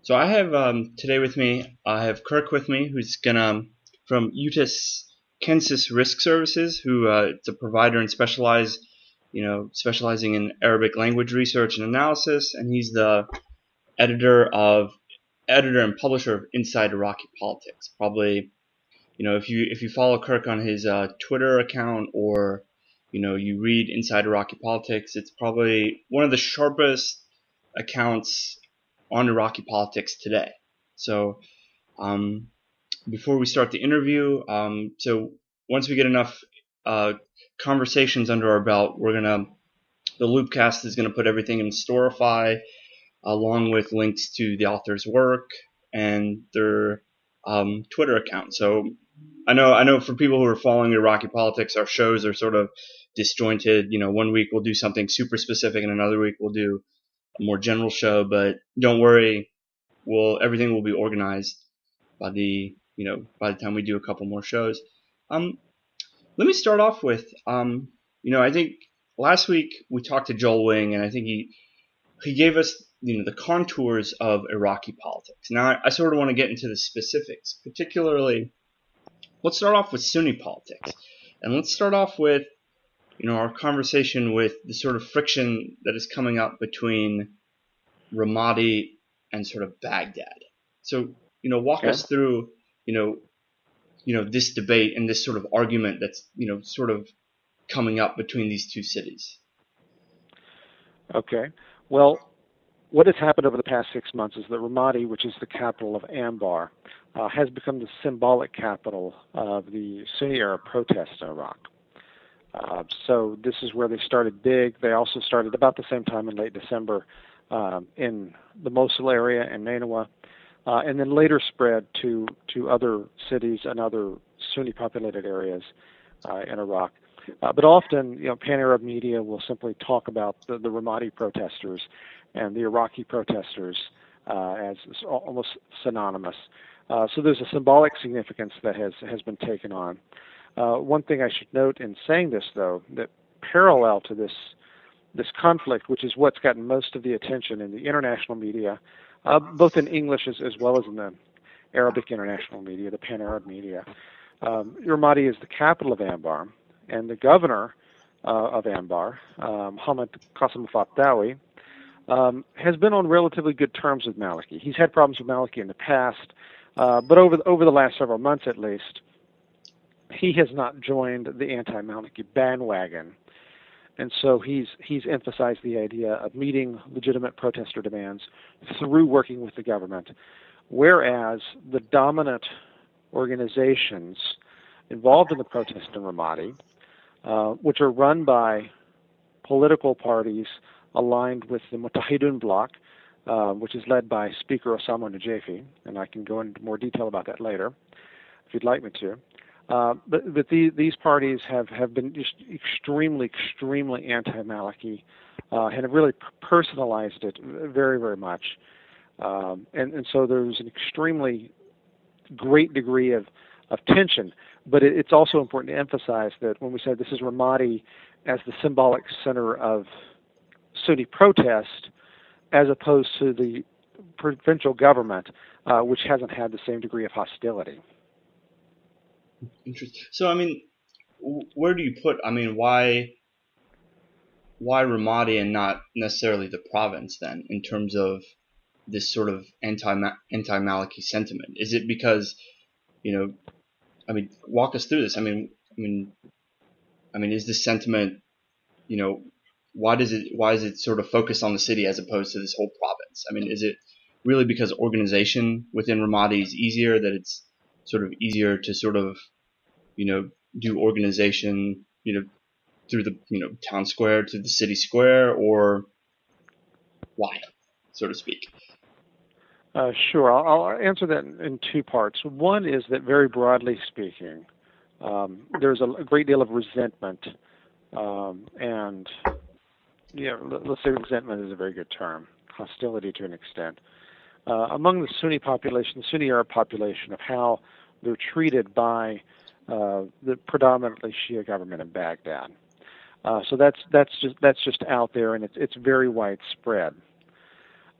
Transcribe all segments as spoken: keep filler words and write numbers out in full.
So I have um, today with me, I have Kirk with me, who's gonna from UTIS Kansas Risk Services, who uh, it's a provider and specialize, you know, specializing in Arabic language research and analysis, and he's the editor of editor and publisher of Inside Iraqi Politics. Probably, you know, if you if you follow Kirk on his uh, Twitter account or you know you read Inside Iraqi Politics, it's probably one of the sharpest accounts on Iraqi politics today. So um, before we start the interview, um, so once we get enough uh, conversations under our belt, we're gonna the Loopcast is gonna put everything in Storify, along with links to the author's work and their um, Twitter account. So I know I know for people who are following Iraqi politics, our shows are sort of disjointed. You know, one week we'll do something super specific, and another week we'll do a more general show, but don't worry, we'll everything will be organized by the you know by the time we do a couple more shows. Um, let me start off with um, you know I think last week we talked to Joel Wing, and I think he he gave us you know the contours of Iraqi politics. Now I, I sort of want to get into the specifics, particularly. Let's start off with Sunni politics, and let's start off with you know, our conversation with the sort of friction that is coming up between Ramadi and sort of Baghdad. So, you know, walk Okay. us through, you know, you know, this debate and this sort of argument that's, you know, sort of coming up between these two cities. Okay. Well, what has happened over the past six months is that Ramadi, which is the capital of Anbar, uh, has become the symbolic capital of the Sunni Arab protests in Iraq. Uh, so this is where they started big. They also started about the same time in late December um, in the Mosul area and Nainawa, uh, and then later spread to, to other cities and other Sunni-populated areas uh, in Iraq. Uh, but often, you know, pan-Arab media will simply talk about the, the Ramadi protesters and the Iraqi protesters uh, as almost synonymous. Uh, so there's a symbolic significance that has, has been taken on. Uh, one thing I should note in saying this, though, that parallel to this this conflict, which is what's gotten most of the attention in the international media, uh, both in English as, as well as in the Arabic international media, the pan-Arab media, um, Ramadi is the capital of Anbar, and the governor uh, of Anbar, um, Hamid Qasim Fatdawi, um, has been on relatively good terms with Maliki. He's had problems with Maliki in the past, uh, but over the, over the last several months at least, he has not joined the anti-Maliki bandwagon, and so he's he's emphasized the idea of meeting legitimate protester demands through working with the government, whereas the dominant organizations involved in the protest in Ramadi, uh, which are run by political parties aligned with the Mutahidun bloc, uh, which is led by Speaker Osama Najafi, and I can go into more detail about that later if you'd like me to. Uh, but but the, these parties have, have been just extremely, extremely anti-Maliki uh, and have really personalized it very, very much. Um, and, and so there's an extremely great degree of, of tension. But it, it's also important to emphasize that when we say this is Ramadi as the symbolic center of Sunni protest, as opposed to the provincial government, uh, which hasn't had the same degree of hostility. Interesting. So, I mean, where do you put, I mean, why why Ramadi and not necessarily the province then, in terms of this sort of anti anti-Maliki sentiment? Is it because, you know, I mean, walk us through this. I mean, I mean, I mean, is this sentiment, you know, why does it why is it sort of focused on the city as opposed to this whole province? I mean, is it really because organization within Ramadi is easier, that it's sort of easier to sort of, you know, do organization, you know, through the, you know, town square to the city square, or why, so to speak? Uh, sure. I'll, I'll answer that in, in two parts. One is that, very broadly speaking, um, there's a, a great deal of resentment, um, and yeah, let's say resentment is a very good term, hostility to an extent, uh, among the Sunni population, the Sunni Arab population, of how they're treated by uh, the predominantly Shia government in Baghdad. Uh, so that's that's just that's just out there, and it's it's very widespread.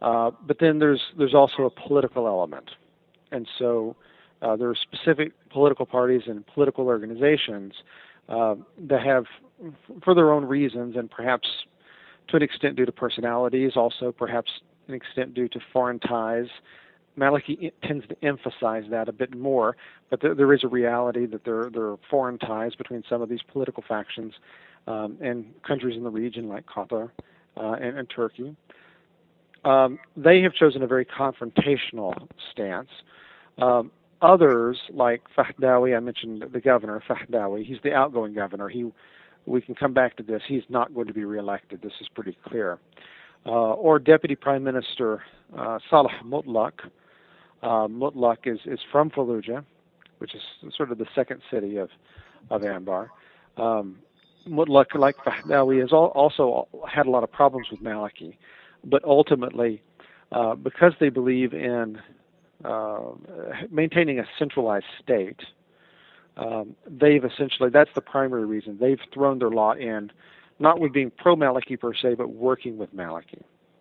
Uh, but then there's there's also a political element, and so uh, there are specific political parties and political organizations uh, that have, for their own reasons, and perhaps to an extent due to personalities, also perhaps an extent due to foreign ties. Maliki tends to emphasize that a bit more, but there, there is a reality that there, there are foreign ties between some of these political factions um, and countries in the region like Qatar uh, and, and Turkey. Um, they have chosen a very confrontational stance. Um, others, like Fahdawi, I mentioned the governor, Fahdawi, he's the outgoing governor. He, we can come back to this. He's not going to be reelected. This is pretty clear. Uh, or Deputy Prime Minister uh, Salah Mutlaq. Uh, Mutlaq is, is from Fallujah, which is sort of the second city of, of Anbar. Um, Mutlaq, like Fahdawi, has al- also had a lot of problems with Maliki. But ultimately, uh, because they believe in uh, maintaining a centralized state, um, they've essentially, that's the primary reason, they've thrown their lot in, not with being pro-Maliki per se, but working with Maliki.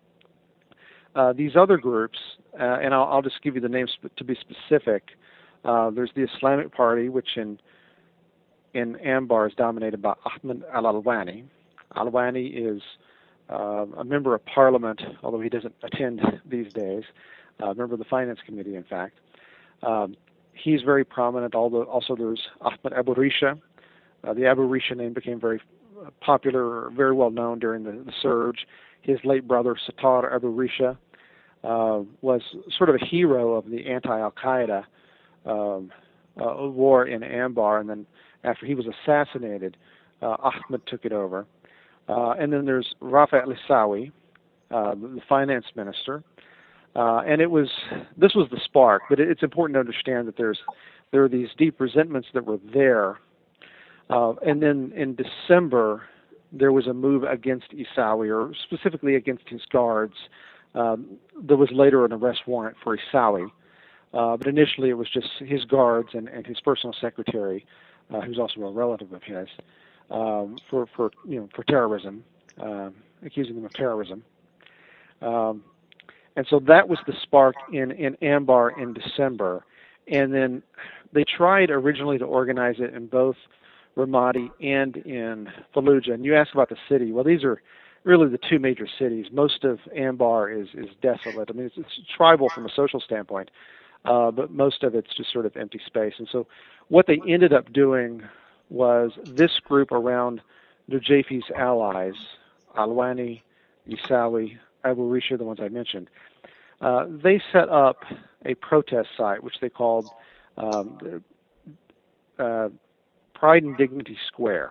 Uh, these other groups, uh, and I'll, I'll just give you the names to be specific, uh, there's the Islamic Party, which in, in Anbar is dominated by Ahmed al-Alwani. Alwani is Uh, a member of parliament, although he doesn't attend these days, uh, a member of the finance committee, in fact. Um, he's very prominent. Although also there's Ahmed Abu Risha. Uh, the Abu Risha name became very popular, very well known during the, the surge. His late brother, Sattar Abu Risha, uh, was sort of a hero of the anti-Al-Qaeda um, uh, war in Anbar, and then after he was assassinated, uh, Ahmed took it over. Uh, and then there's Rafa al-Isawi, uh, the finance minister, uh, and it was this was the spark. But it, it's important to understand that there's there are these deep resentments that were there, uh, and then in December there was a move against Isawi, or specifically against his guards. Um, there was later an arrest warrant for Isawi, uh, but initially it was just his guards and, and his personal secretary, uh, who's also a relative of his. Um, for for you know for terrorism, uh, accusing them of terrorism, um, and so that was the spark in in Anbar in December, and then they tried originally to organize it in both Ramadi and in Fallujah. And you ask about the city. Well, these are really the two major cities. Most of Anbar is is desolate. I mean, it's, it's tribal from a social standpoint, uh, but most of it's just sort of empty space. And so what they ended up doing was this group around Nujafi's allies, Alwani, Isawi, Abu Risha, the ones I mentioned. Uh, they set up a protest site, which they called um, uh, Pride and Dignity Square.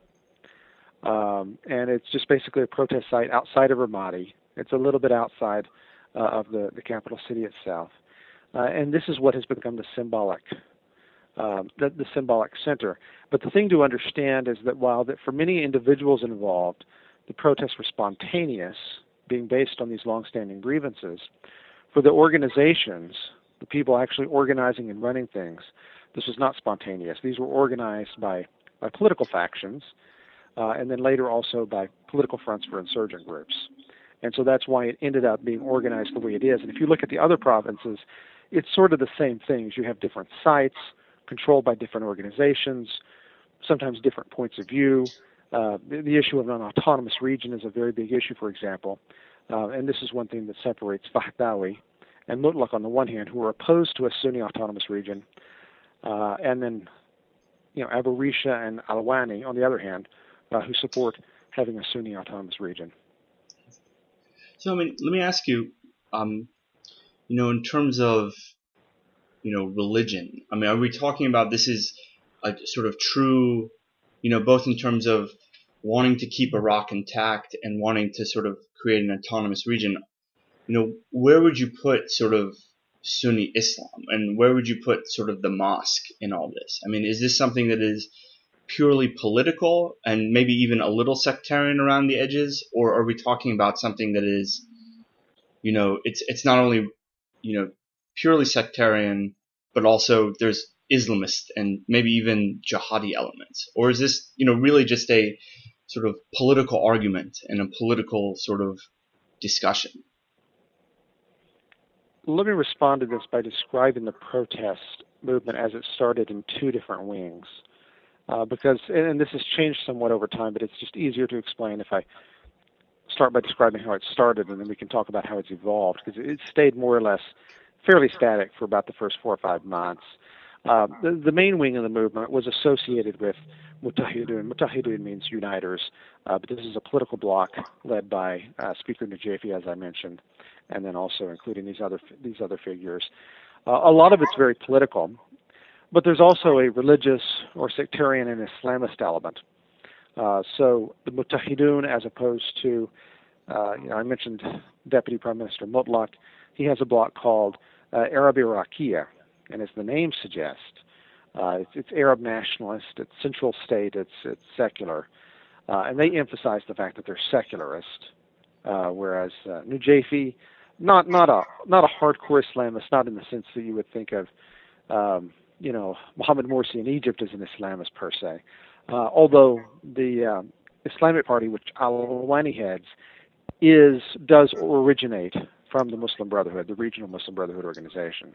Um, and it's just basically a protest site outside of Ramadi. It's a little bit outside uh, of the, the capital city itself. Uh, and this is what has become the symbolic Um, the, the symbolic center. But the thing to understand is that while that for many individuals involved, the protests were spontaneous, being based on these longstanding grievances, for the organizations, the people actually organizing and running things, this was not spontaneous. These were organized by, by political factions, uh, and then later also by political fronts for insurgent groups. And so that's why it ended up being organized the way it is. And if you look at the other provinces, it's sort of the same things. You have different sites, controlled by different organizations, sometimes different points of view. Uh, the, the issue of an autonomous region is a very big issue, for example. Uh, and this is one thing that separates Fahdawi and Mutlaq on the one hand, who are opposed to a Sunni autonomous region, uh, and then, you know, Abu Risha and Alwani on the other hand, uh, who support having a Sunni autonomous region. So, I mean, let me ask you, um, you know, in terms of you know, religion. I mean, are we talking about this is a sort of true, you know, both in terms of wanting to keep Iraq intact and wanting to sort of create an autonomous region? You know, where would you put sort of Sunni Islam, and where would you put sort of the mosque in all this? I mean, is this something that is purely political and maybe even a little sectarian around the edges, or are we talking about something that is, you know, it's it's not only, you know, purely sectarian, but also there's Islamist and maybe even jihadi elements? Or is this, you know, really just a sort of political argument and a political sort of discussion? let me respond to this by describing the protest movement as it started in two different wings. Uh, because, and this has changed somewhat over time, but it's just easier to explain if I start by describing how it started, and then we can talk about how it's evolved, because it stayed more or less fairly static for about the first four or five months. Uh, the, the main wing of the movement was associated with Mutahidun. Mutahidun means uniters, uh, but this is a political bloc led by uh, Speaker Najafi, as I mentioned, and then also including these other these other figures. Uh, a lot of it's very political, but there's also a religious or sectarian and Islamist element. Uh, so the Mutahidun, as opposed to, uh, you know, I mentioned Deputy Prime Minister Mutlaq, he has a bloc called uh, Arab Iraqiyya, and as the name suggests, uh, it's, it's Arab nationalist, it's central state, it's it's secular, uh, and they emphasize the fact that they're secularist, uh, whereas uh, Najafi, not not a not a hardcore Islamist, not in the sense that you would think of, um, you know, Mohammed Morsi in Egypt as an Islamist per se, uh, although the uh, Islamic Party, which Al-Awani heads, is does originate from the Muslim Brotherhood, the regional Muslim Brotherhood organization.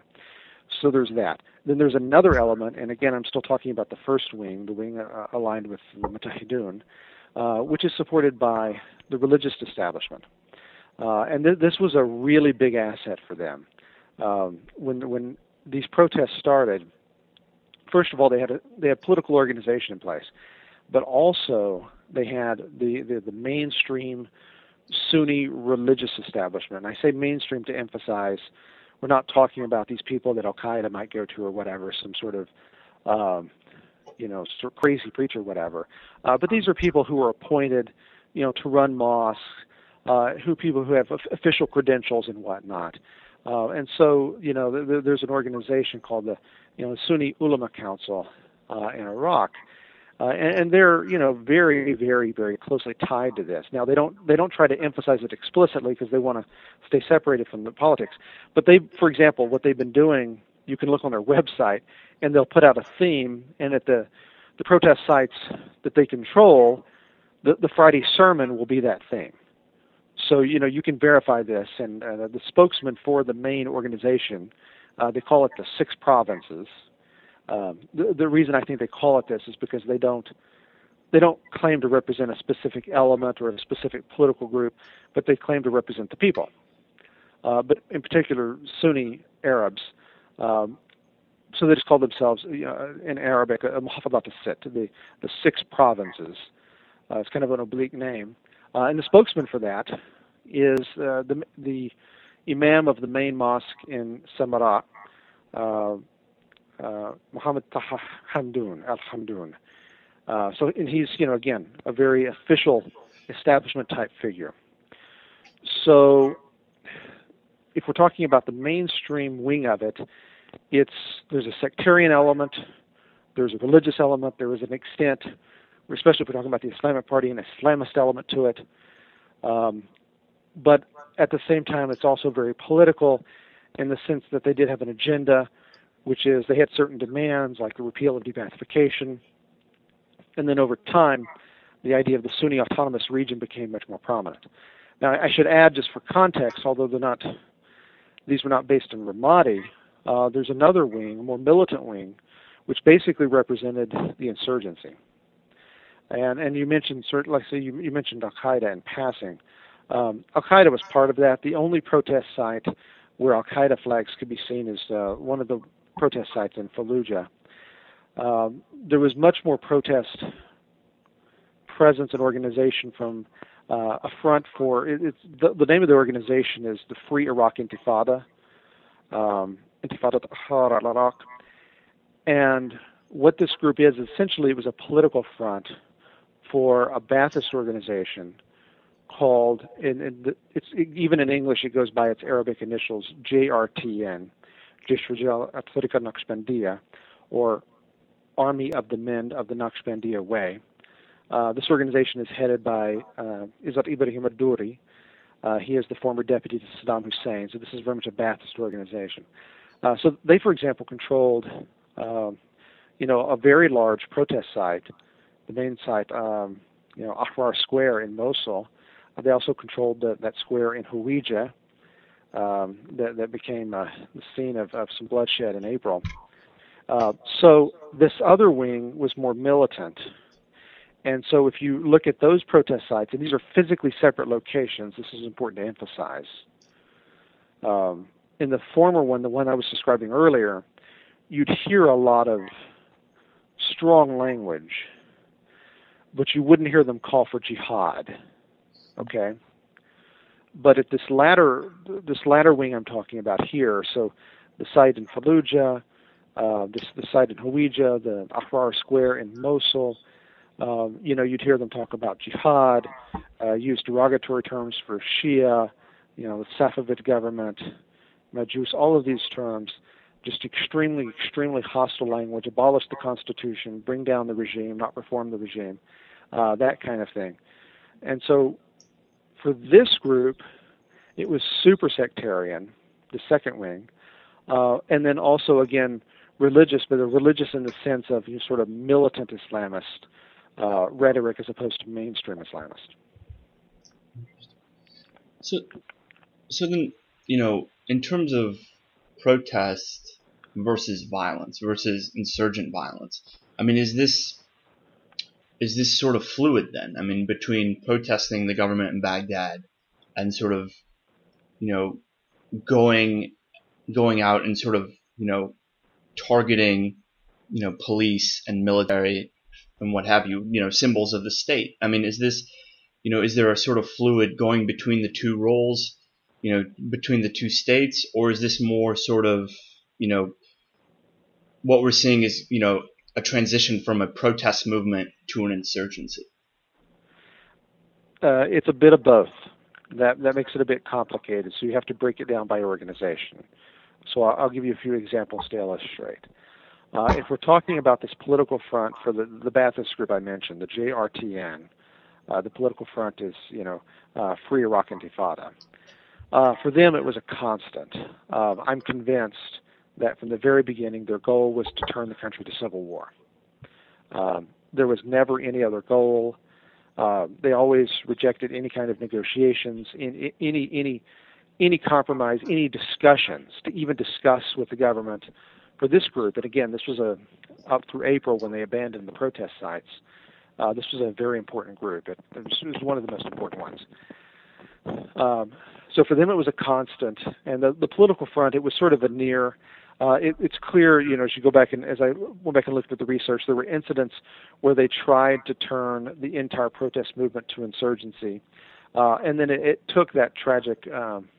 So there's that. Then there's another element, and again, I'm still talking about the first wing, the wing uh, aligned with the Mutahidun, uh, which is supported by the religious establishment. Uh, and th- this was a really big asset for them. Um, when when these protests started, first of all, they had a, they had political organization in place, but also they had the, the, the mainstream Sunni religious establishment. And I say mainstream to emphasize we're not talking about these people that Al-Qaeda might go to or whatever, some sort of, um, you know, sort of crazy preacher or whatever. Uh, but these are people who are appointed, you know, to run mosques, uh, who people who have official credentials and whatnot. Uh, and so, you know, th- th- there's an organization called the, you know, Sunni Ulama Council uh, in Iraq. Uh, and, and they're, you know, very, very, very closely tied to this. Now, they don't they don't try to emphasize it explicitly because they want to stay separated from the politics. But they, for example, what they've been doing, you can look on their website, and they'll put out a theme, and at the the protest sites that they control, the, the Friday sermon will be that theme. So, you know, you can verify this, and uh, the spokesman for the main organization, uh, they call it the Six Provinces. Um, the, the reason I think they call it this is because they don't they don't claim to represent a specific element or a specific political group, but they claim to represent the people. Uh, but in particular, Sunni Arabs. Um, so they just call themselves, you know, in Arabic, a Muhafadat al-Sitt, the the six provinces. Uh, it's kind of an oblique name, uh, and the spokesman for that is uh, the the imam of the main mosque in Samarra. Uh, Uh, Muhammad Taha Hamdoun, Al-Hamdoun. Uh, so, and he's, you know, again, a very official establishment type figure. So, if we're talking about the mainstream wing of it, it's there's a sectarian element, there's a religious element, there is an extent, especially if we're talking about the Islamic Party, an Islamist element to it. Um, but at the same time, it's also very political in the sense that they did have an agenda, which is they had certain demands like the repeal of debathification, and then over time, the idea of the Sunni autonomous region became much more prominent. Now, I should add, just for context, although they're not, these were not based in Ramadi, uh, there's another wing, a more militant wing, which basically represented the insurgency. And and you mentioned, like say you, you mentioned Al-Qaeda in passing. Um, Al-Qaeda was part of that. The only protest site where Al-Qaeda flags could be seen is uh, one of the protest sites in Fallujah. Um, there was much more protest presence and organization from uh, a front for, it, it's, the, the name of the organization is the Free Iraq Intifada, um, Intifada Tahrir al-Iraq. And what this group is, essentially it was a political front for a Ba'athist organization called, in, in the, it's even in English it goes by its Arabic initials, J R T N, Jaysh Rajal at-Tariqa Naqshbandiyya, or Army of the Men of the Naqshbandiyya Way. Uh, this organization is headed by uh, Izzat Ibrahim al-Duri. Uh, he is the former deputy to Saddam Hussein, so this is very much a Ba'athist organization. Uh, so they, for example, controlled, uh, you know, a very large protest site, the main site, um, you know, Ahrar Square in Mosul. They also controlled the, that square in Hawija. um, that, that became uh, the scene of, of some bloodshed in April. Uh, so this other wing was more militant. And so if you look at those protest sites, and these are physically separate locations, this is important to emphasize. Um, in the former one, the one I was describing earlier, you'd hear a lot of strong language, but you wouldn't hear them call for jihad, okay? But at this latter, this latter wing I'm talking about here, so the site in Fallujah, uh, this, the site in Hawija, the Ahrar Square in Mosul, um, you know, you'd hear them talk about jihad, uh, use derogatory terms for Shia, you know, the Safavid government, Majus, all of these terms, just extremely, extremely hostile language, abolish the Constitution, bring down the regime, not reform the regime, uh, that kind of thing. And so for this group, it was super sectarian, the second wing, uh, and then also, again, religious, but a religious in the sense of you know, sort of militant Islamist uh, rhetoric as opposed to mainstream Islamist. So, so then, you know, in terms of protest versus violence versus insurgent violence, I mean, is this is this sort of fluid then? I mean, between protesting the government in Baghdad and sort of, you know, going going out and sort of, you know, targeting, you know, police and military and what have you, you know, symbols of the state. I mean, is this, you know, is there a sort of fluid going between the two roles, you know, between the two states, or is this more sort of, you know, what we're seeing is, you know, a transition from a protest movement to an insurgency? Uh, it's a bit of both. That that makes it a bit complicated, so you have to break it down by organization. So I'll, I'll give you a few examples to illustrate. Uh, if we're talking about this political front for the, the Ba'athist group I mentioned, the J R T N, uh, the political front is, you know, uh, Free Iraq Intifada. Uh, for them, it was a constant. Uh, I'm convinced that from the very beginning, their goal was to turn the country to civil war. Um, there was never any other goal. Uh, they always rejected any kind of negotiations, in, in, any any any compromise, any discussions to even discuss with the government. For this group, and again, this was a up through April when they abandoned the protest sites. Uh, this was a very important group. It, it was one of the most important ones. Um, so for them, it was a constant, and the, the political front, it was sort of a near. Uh, it, it's clear, you know, as you go back and as I went back and looked at the research, there were incidents where they tried to turn the entire protest movement to insurgency, uh, and then it, it took that tragic um,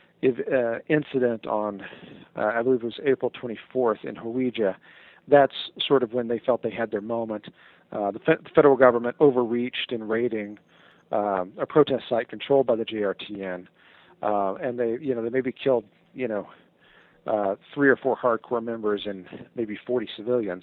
uh, incident on, uh, I believe it was April twenty-fourth in Hawija. That's sort of when they felt they had their moment. Uh, the, fe- the federal government overreached in raiding um, a protest site controlled by the J R T N, uh, and they, you know, they maybe killed, you know. Uh, three or four hardcore members and maybe forty civilians.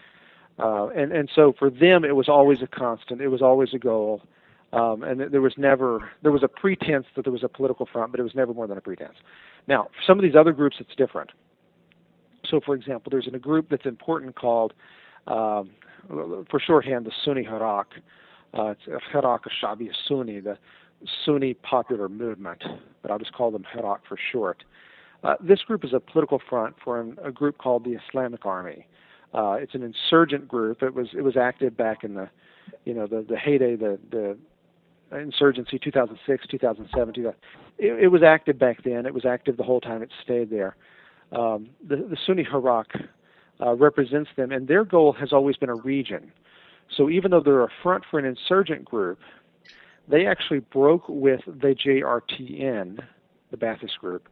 Uh, and, and so for them, it was always a constant. It was always a goal. Um, and there was never, there was a pretense that there was a political front, but it was never more than a pretense. Now, for some of these other groups, it's different. So, for example, there's a group that's important called, um, for shorthand, the Sunni Iraq. Uh, it's Iraq al-Shabi Sunni, the Sunni popular movement, but I'll just call them Iraq for short. Uh, this group is a political front for an, a group called the Islamic Army. Uh, it's an insurgent group. It was it was active back in the, you know, the, the heyday, the the insurgency, two thousand six, two thousand seven, two thousand. It, it was active back then. It was active the whole time it stayed there. Um, the, the Sunni Iraq uh, represents them, and their goal has always been a region. So even though they're a front for an insurgent group, they actually broke with the J R T N, the Ba'athist group,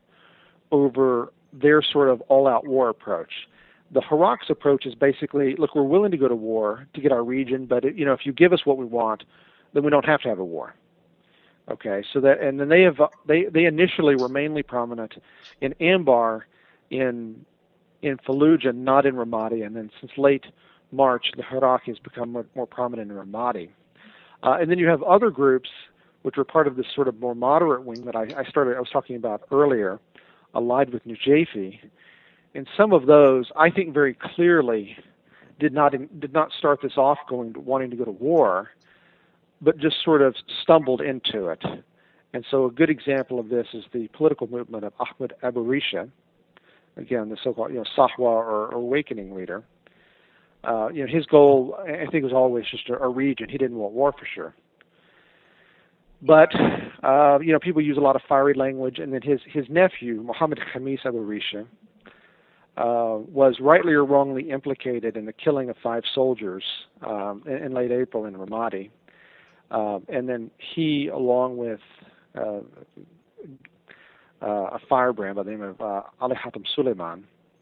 over their sort of all-out war approach. The Iraq's approach is basically, look, we're willing to go to war to get our region, but it, you know, if you give us what we want, then we don't have to have a war. Okay, so that, and then they have they they initially were mainly prominent in Anbar, in in Fallujah, not in Ramadi, and then since late March, the Iraq has become more, more prominent in Ramadi. Uh, and then you have other groups which were part of this sort of more moderate wing that I, I started I was talking about earlier, allied with Nujafi, and some of those I think very clearly did not did not start this off going wanting to go to war, but just sort of stumbled into it, And so a good example of this is the political movement of Ahmed Abu Risha, again, the so-called you know, Sahwa or, or awakening leader. Uh, you know, his goal, I think, was always just a, a region. He didn't want war for sure. But, uh, you know, people use a lot of fiery language, and then his, his nephew, Mohammed Khamis Abu Risha, uh, was rightly or wrongly implicated in the killing of five soldiers um, in, in late April in Ramadi. Uh, and then he, along with uh, uh, a firebrand by the name of uh, Ali Hatem Suleiman,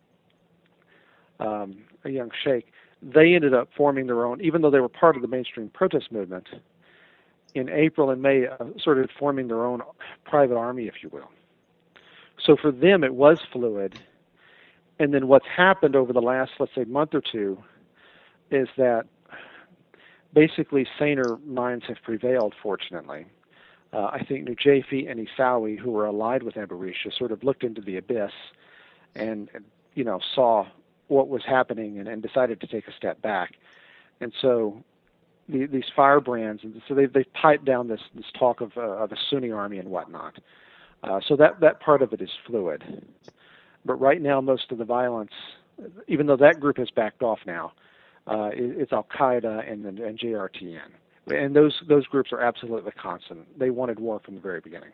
um, a young sheikh, they ended up forming their own, even though they were part of the mainstream protest movement, in April and May, uh, sort of forming their own private army, if you will. So for them, it was fluid. And then what's happened over the last, let's say, month or two is that basically saner minds have prevailed, fortunately. Uh, I think Nujafi and Isawi, who were allied with Abu Risha, sort of looked into the abyss and, you know, saw what was happening and, and decided to take a step back. And so the, these firebrands, and so they've, they've piped down this, this talk of, uh, of a Sunni army and whatnot. Uh, so that, that part of it is fluid. But right now, most of the violence, even though that group has backed off now, uh, it, it's Al-Qaeda and, and J R T N. And those, those groups are absolutely constant. They wanted war from the very beginning.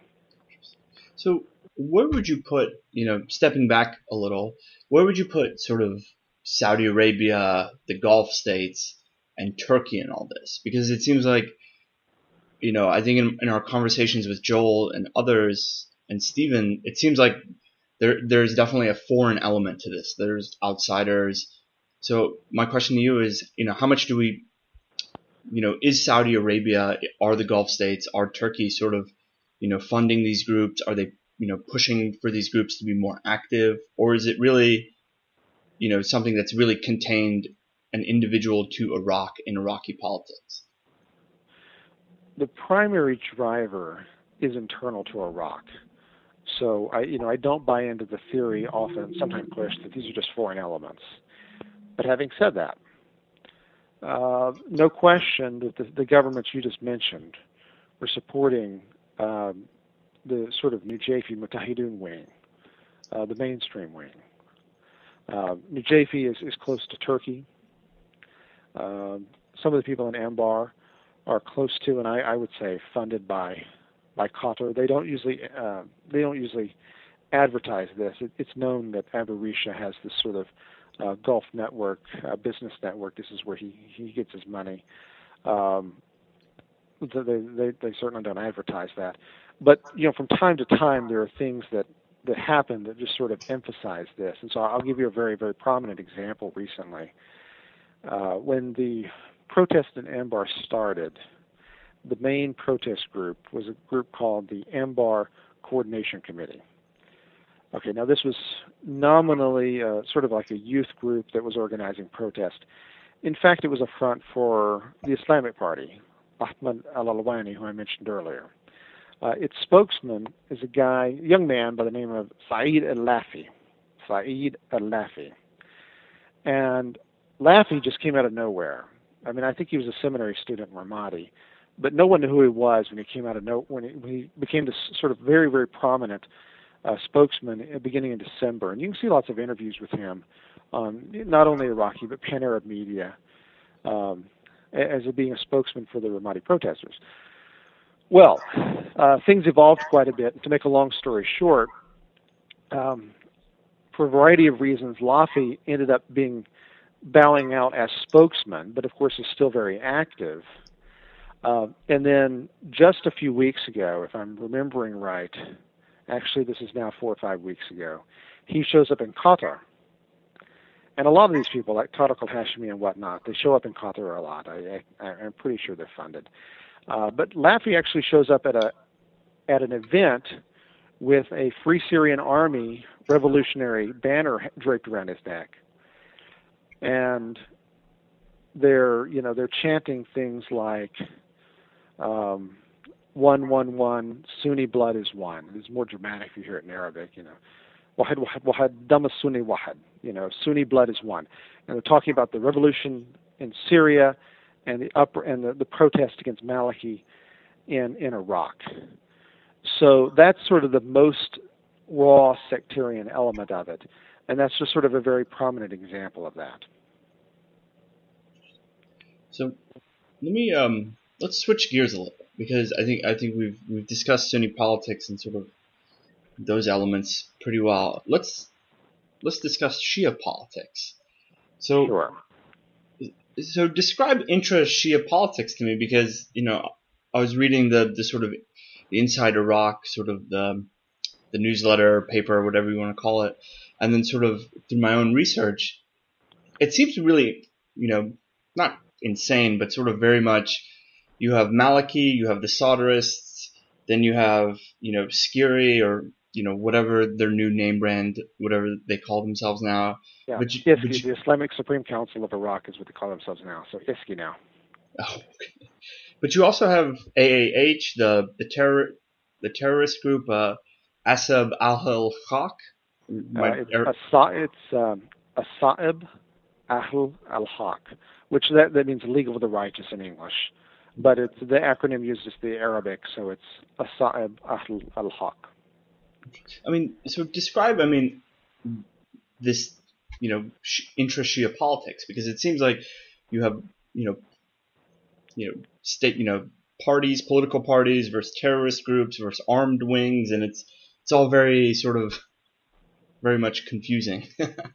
So where would you put, you know, stepping back a little, where would you put sort of Saudi Arabia, the Gulf states, and Turkey in all this? Because it seems like, you know, I think in, in our conversations with Joel and others and Stephen, it seems like there there's definitely a foreign element to this. There's outsiders. So my question to you is, you know, how much do we, you know, is Saudi Arabia, are the Gulf states, are Turkey sort of, you know, funding these groups? Are they, you know, pushing for these groups to be more active? Or is it really, you know, something that's really contained an individual to Iraq in Iraqi politics? The primary driver is internal to Iraq. So I, you know, I don't buy into the theory often, sometimes pushed, that these are just foreign elements. But having said that, uh, no question that the, the governments you just mentioned were supporting um, the sort of Nujafi Mutahidun wing, uh, the mainstream wing. Uh, Nujafi is, is close to Turkey. Um, some of the people in Anbar are close to, and I, I would say, funded by by Qatar. They don't usually uh, they don't usually advertise this. It, it's known that Abu Risha has this sort of uh, Gulf network, uh, business network. This is where he, he gets his money. Um, they, they they certainly don't advertise that. But you know, from time to time, there are things that that happen that just sort of emphasize this. And so I'll give you a very very prominent example recently. Uh, when the protest in Anbar started, the main protest group was a group called the Anbar Coordination Committee. Okay, now this was nominally uh, sort of like a youth group that was organizing protest. In fact, it was a front for the Islamic Party, Ahmed al-Alwani, who I mentioned earlier. Uh, its spokesman is a guy, a young man by the name of Saeed al-Lafi. Saeed al-Lafi. And Lafi just came out of nowhere. I mean, I think he was a seminary student in Ramadi, but no one knew who he was when he came out of no when he, when he became this sort of very, very prominent uh, spokesman beginning in December. And you can see lots of interviews with him on not only Iraqi but pan-Arab media um, as being a spokesman for the Ramadi protesters. Well, uh, things evolved quite a bit. To make a long story short, um, for a variety of reasons, Lafi ended up being bowing out as spokesman, but of course is still very active. Uh, and then just a few weeks ago, if I'm remembering right, actually this is now four or five weeks ago, he shows up in Qatar. And a lot of these people, like Tariq al-Hashimi and whatnot, they show up in Qatar a lot. I, I, I'm pretty sure they're funded. Uh, but Lafi actually shows up at a at an event with a Free Syrian Army revolutionary banner draped around his neck. And they're, you know, they're chanting things like um, one, one, one, Sunni blood is one. It's more dramatic if you hear it in Arabic, you know. Wahad, wahad, wahad, dam Sunni wahad. You know, Sunni blood is one. And they're talking about the revolution in Syria and the upper and the, the protest against Maliki in, in Iraq. So that's sort of the most raw sectarian element of it. And that's just sort of a very prominent example of that. So let me um let's switch gears a little, because I think I think we've we've discussed Sunni politics and sort of those elements pretty well. Let's let's discuss Shia politics. So Sure. so describe intra-Shia politics to me, because you know I was reading the the sort of the Inside Iraq, sort of the the newsletter, paper, whatever you want to call it, and then sort of through my own research, it seems really, you know, not insane, but sort of very much. You have Maliki, you have the Sadrists, then you have, you know, Skiri, or you know whatever their new name brand, whatever they call themselves now. Yeah, But you, I S K I, but you, the Islamic Supreme Council of Iraq is what they call themselves now. So I S K I now. oh, okay. But you also have A A H, the the terror the terrorist group, uh, Asab al-Haq. Uh, it's Asa, it's um, Asaib Ahl al-Haq, which that, that means League of the Righteous in English. But it's the acronym uses the Arabic, so it's Asaib Ahl al-Haq. I mean, so describe, I mean, this, you know, intra-Shia politics, because it seems like you have, you know, you know, state, you know, parties, political parties versus terrorist groups versus armed wings, and it's it's all very sort of very much confusing.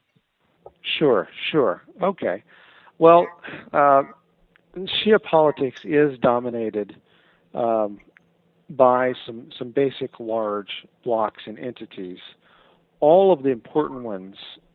Sure, sure. Okay. Well, uh, Shia politics is dominated um, by some, some basic large blocks and entities. All of the important ones,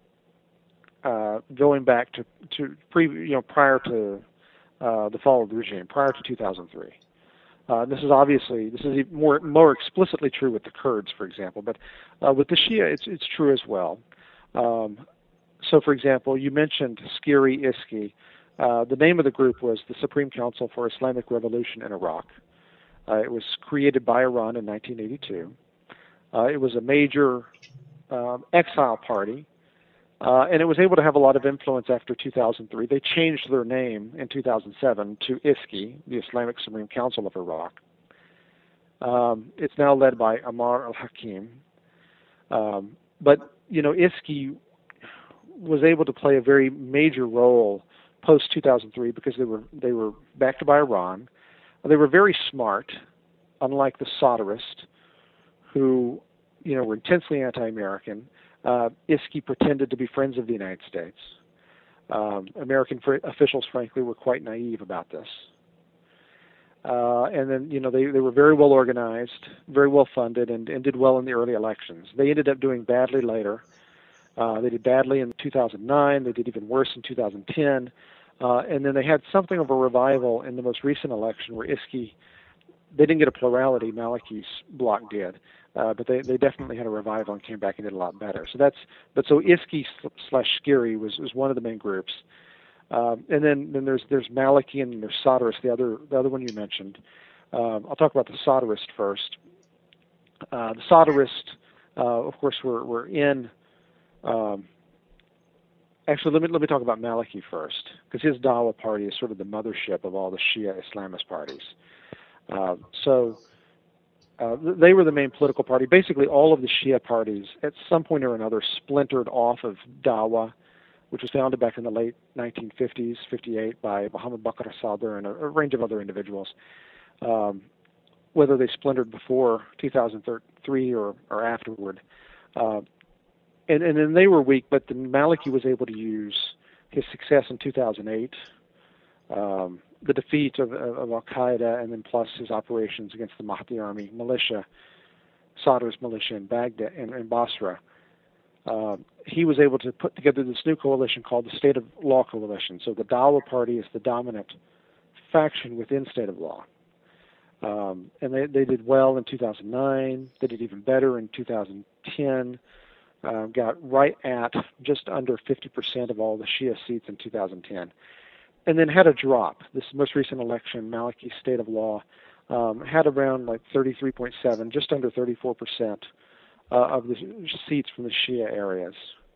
uh, going back to, to pre, you know, prior to uh, the fall of the regime, prior to two thousand three. Uh, this is obviously this is more more explicitly true with the Kurds, for example, but uh, with the Shia, it's it's true as well. Um, so, for example, you mentioned Skiri Iski. Uh, the name of the group was the Supreme Council for Islamic Revolution in Iraq. Uh, it was created by Iran in nineteen eighty-two. Uh, it was a major um, exile party, uh, and it was able to have a lot of influence after two thousand three. They changed their name in two thousand seven to I S K I, the Islamic Supreme Council of Iraq. Um, it's now led by Ammar al-Hakim. Um, but, you know, I S K I was able to play a very major role post two thousand three because they were they were backed by Iran. They were very smart, unlike the Sadrists, who, you know, were intensely anti-American. Uh, I S K I pretended to be friends of the United States. Um, American fr- officials, frankly, were quite naive about this. Uh, and then, you know, they, they were very well organized, very well funded, and, and did well in the early elections. They ended up doing badly later. Uh, they did badly in two thousand nine. They did even worse in two thousand ten. Uh, and then they had something of a revival in the most recent election where I S K I, they didn't get a plurality, Maliki's bloc did. Uh, but they, they definitely had a revival and came back and did a lot better. So that's, but so I S K I slash Skiri was, was one of the main groups. Um, and then, then there's there's Maliki and there's Sadrist, the other the other one you mentioned. Um, I'll talk about the Sadrist first. Uh, the Sadrist, uh, of course, were were in. Um, actually, let me let me talk about Maliki first, because his Dawa party is sort of the mothership of all the Shia Islamist parties. Uh, so uh, they were the main political party. Basically, all of the Shia parties, at some point or another, splintered off of Dawa, which was founded back in the late nineteen fifties, fifty-eight, by Muhammad Bakr Sadr and a, a range of other individuals. Um, whether they splintered before two thousand three or, or afterward. Uh, and, and then they were weak, but the Maliki was able to use his success in two thousand eight, um, the defeat of, of Al-Qaeda, and then plus his operations against the Mahdi army militia, Sadr's militia in Baghdad and in Basra. Uh, he was able to put together this new coalition called the State of Law Coalition. So the Dawa party is the dominant faction within State of Law. Um, and they, they did well in two thousand nine. They did even better in two thousand ten. Uh, got right at just under fifty percent of all the Shia seats in two thousand ten. And then had a drop. This most recent election, Maliki State of Law, um, had around like thirty-three point seven, just under thirty-four percent uh, of the seats from the Shia areas.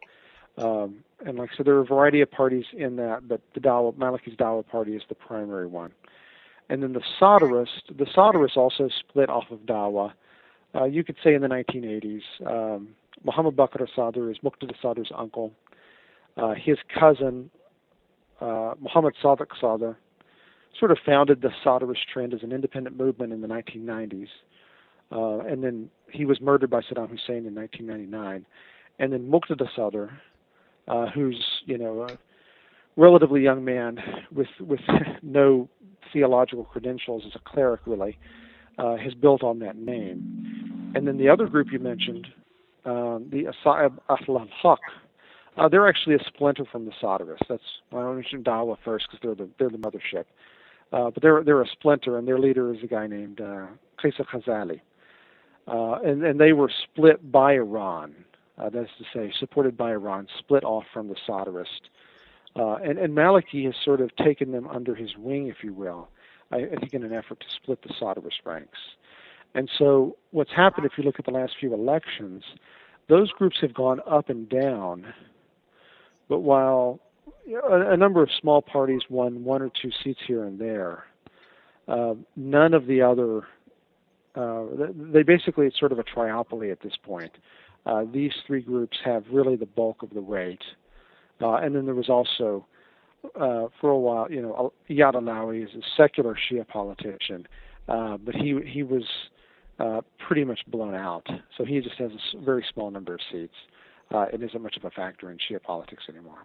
Um, and like so, there are a variety of parties in that, but the Dawa, Maliki's Dawa party is the primary one. And then the Sadrist, the Sadrists also split off of Dawa Uh, you could say in the nineteen eighties, um, Muhammad Bakr Sadr is Muqtada Sadr's uncle. Uh, his cousin, uh, Muhammad Sadiq Sadr, sort of founded the Sadrist trend as an independent movement in the nineteen nineties. Uh, and then he was murdered by Saddam Hussein in nineteen ninety-nine. And then Muqtada Sadr, uh, who's, you know, a relatively young man with with no theological credentials as a cleric, really, uh, has built on that name. And then the other group you mentioned, um, the Asa'ib Ahl al-Haq, uh, they're actually a splinter from the Sadrists. That's why I mentioned Dawa first, because they're the they're the mothership. Uh, but they're they're a splinter, and their leader is a guy named uh, Qais al-Khazali. Uh, and, and they were split by Iran, uh, that is to say, supported by Iran, split off from the Sadrist. Uh, and, and Maliki has sort of taken them under his wing, if you will, I, I think in an effort to split the Sadrist ranks. And so what's happened, if you look at the last few elections, those groups have gone up and down. But while a, a number of small parties won one or two seats here and there, uh, none of the other Uh, they basically, it's sort of a triopoly at this point. Uh, these three groups have really the bulk of the weight. Uh, and then there was also, uh, for a while, you know, Iyad Alawi is a secular Shia politician, uh, but he he was uh, pretty much blown out. So he just has a very small number of seats. Uh, it isn't much of a factor in Shia politics anymore.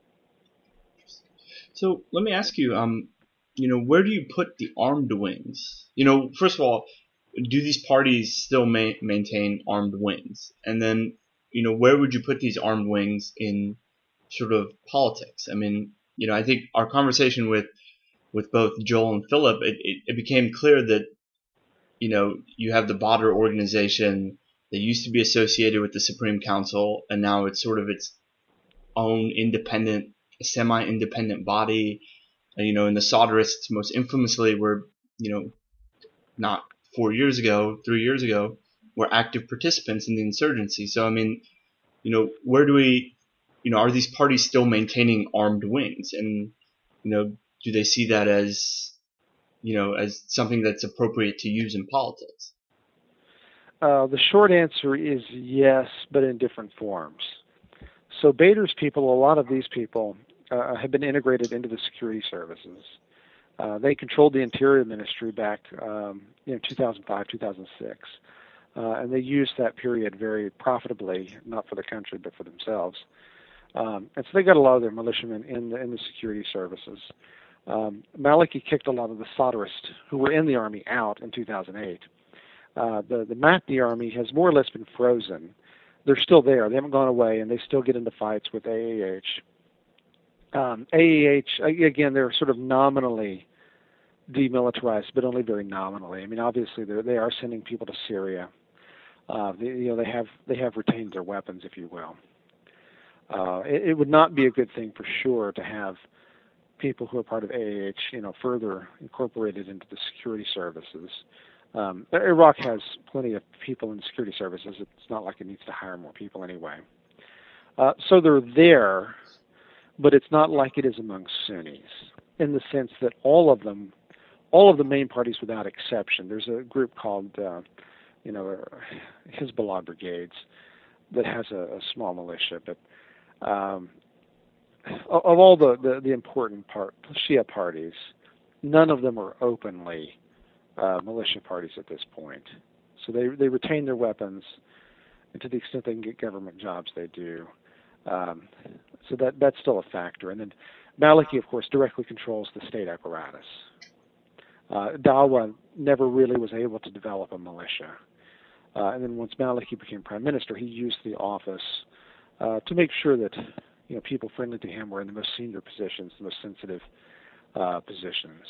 So let me ask you, um, you know, where do you put the armed wings? You know, first of all, do these parties still ma- maintain armed wings? And then, you know, where would you put these armed wings in sort of politics? I mean, you know, I think our conversation with, with both Joel and Philip, it, it, it became clear that, you know, you have the Badr organization that used to be associated with the Supreme Council, and now it's sort of its own independent, semi-independent body. And, you know, and the Sadrists most infamously were, you know, not four years ago, three years ago, were active participants in the insurgency. So, I mean, you know, where do we, you know, are these parties still maintaining armed wings? And, you know, do they see that as, you know, as something that's appropriate to use in politics? Uh, the short answer is yes, but in different forms. So Badr's people, a lot of these people, uh, have been integrated into the security services. Uh, they controlled the Interior Ministry back, um, you know, two thousand five, two thousand six, uh, and they used that period very profitably, not for the country but for themselves. Um, and so they got a lot of their militiamen in the in the security services. Um, Maliki kicked a lot of the Sadrists who were in the army out in two thousand eight. Uh, the the Mahdi army has more or less been frozen. They're still there; they haven't gone away, and they still get into fights with A A H. Um, A A H again, they're sort of nominally demilitarized, but only very nominally. I mean, obviously, they they are sending people to Syria. Uh, they, you know, they have they have retained their weapons, if you will. Uh, it, it would not be a good thing for sure to have people who are part of A A H, you know, further incorporated into the security services. Um, Iraq has plenty of people in security services. It's not like it needs to hire more people anyway. Uh, so they're there, but it's not like it is among Sunnis, in the sense that all of them. All of the main parties, without exception. There's a group called, uh, you know, Hezbollah Brigades that has a, a small militia. But um, of all the, the, the important part, Shia parties, none of them are openly uh, militia parties at this point. So they they retain their weapons, and to the extent they can get government jobs, they do. Um, so that that's still a factor. And then Maliki, of course, directly controls the state apparatus. Uh, Dawa never really was able to develop a militia. Uh, and then once Maliki became prime minister, he used the office uh, to make sure that, you know, people friendly to him were in the most senior positions, the most sensitive uh, positions.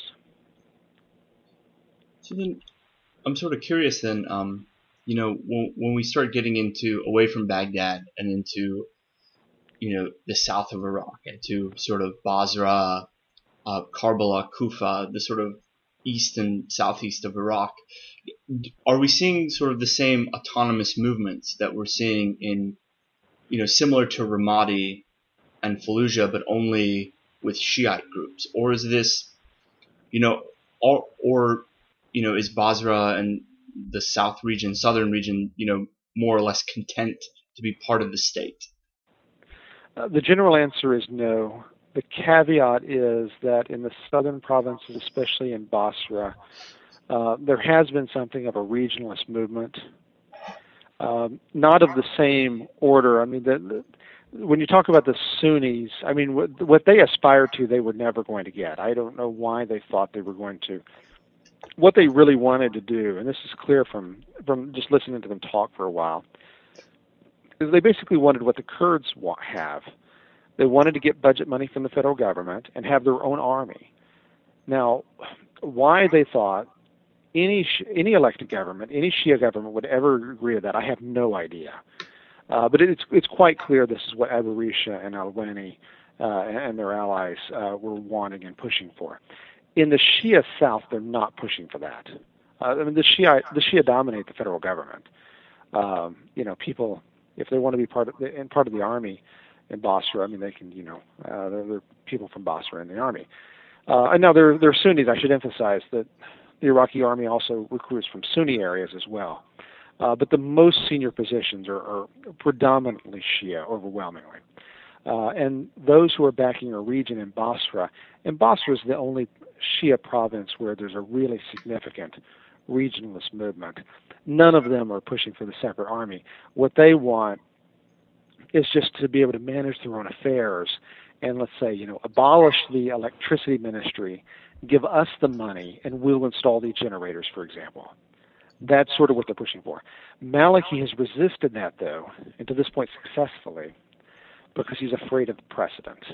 So then, I'm sort of curious then, um, you know, when, when we start getting into, away from Baghdad and into, you know, the south of Iraq, into sort of Basra, uh, Karbala, Kufa, the sort of east and southeast of Iraq, are we seeing sort of the same autonomous movements that we're seeing in, you know, similar to Ramadi and Fallujah, but only with Shiite groups? Or is this, you know, or, or you know, is Basra and the South region, Southern region, you know, more or less content to be part of the state? Uh, the general answer is no. The caveat is that in the southern provinces, especially in Basra, uh, there has been something of a regionalist movement, um, not of the same order. I mean, the, the, when you talk about the Sunnis, I mean, what, what they aspire to, they were never going to get. I don't know why they thought they were going to. What they really wanted to do, and this is clear from, from just listening to them talk for a while, is they basically wanted what the Kurds want, have. They wanted to get budget money from the federal government and have their own army. Now, why they thought any any elected government, any Shia government would ever agree to that, I have no idea. Uh, but it's it's quite clear this is what Abu Risha and Al-Wani uh, and their allies uh, were wanting and pushing for. In the Shia South, they're not pushing for that. Uh, I mean, the Shia the Shia dominate the federal government. Um, you know, people, if they want to be part of the, and part of the army in Basra, I mean, they can, you know, uh, there, there are people from Basra in the army. Uh, and now they're, they're Sunnis. I should emphasize that the Iraqi army also recruits from Sunni areas as well. Uh, but the most senior positions are, are predominantly Shia, overwhelmingly. Uh, and those who are backing a region in Basra, and Basra is the only Shia province where there's a really significant regionalist movement. None of them are pushing for the separate army. What they want is just to be able to manage their own affairs and, let's say, you know, abolish the electricity ministry, give us the money, and we'll install these generators, for example. That's sort of what they're pushing for. Maliki has resisted that, though, and to this point successfully, because he's afraid of the precedent.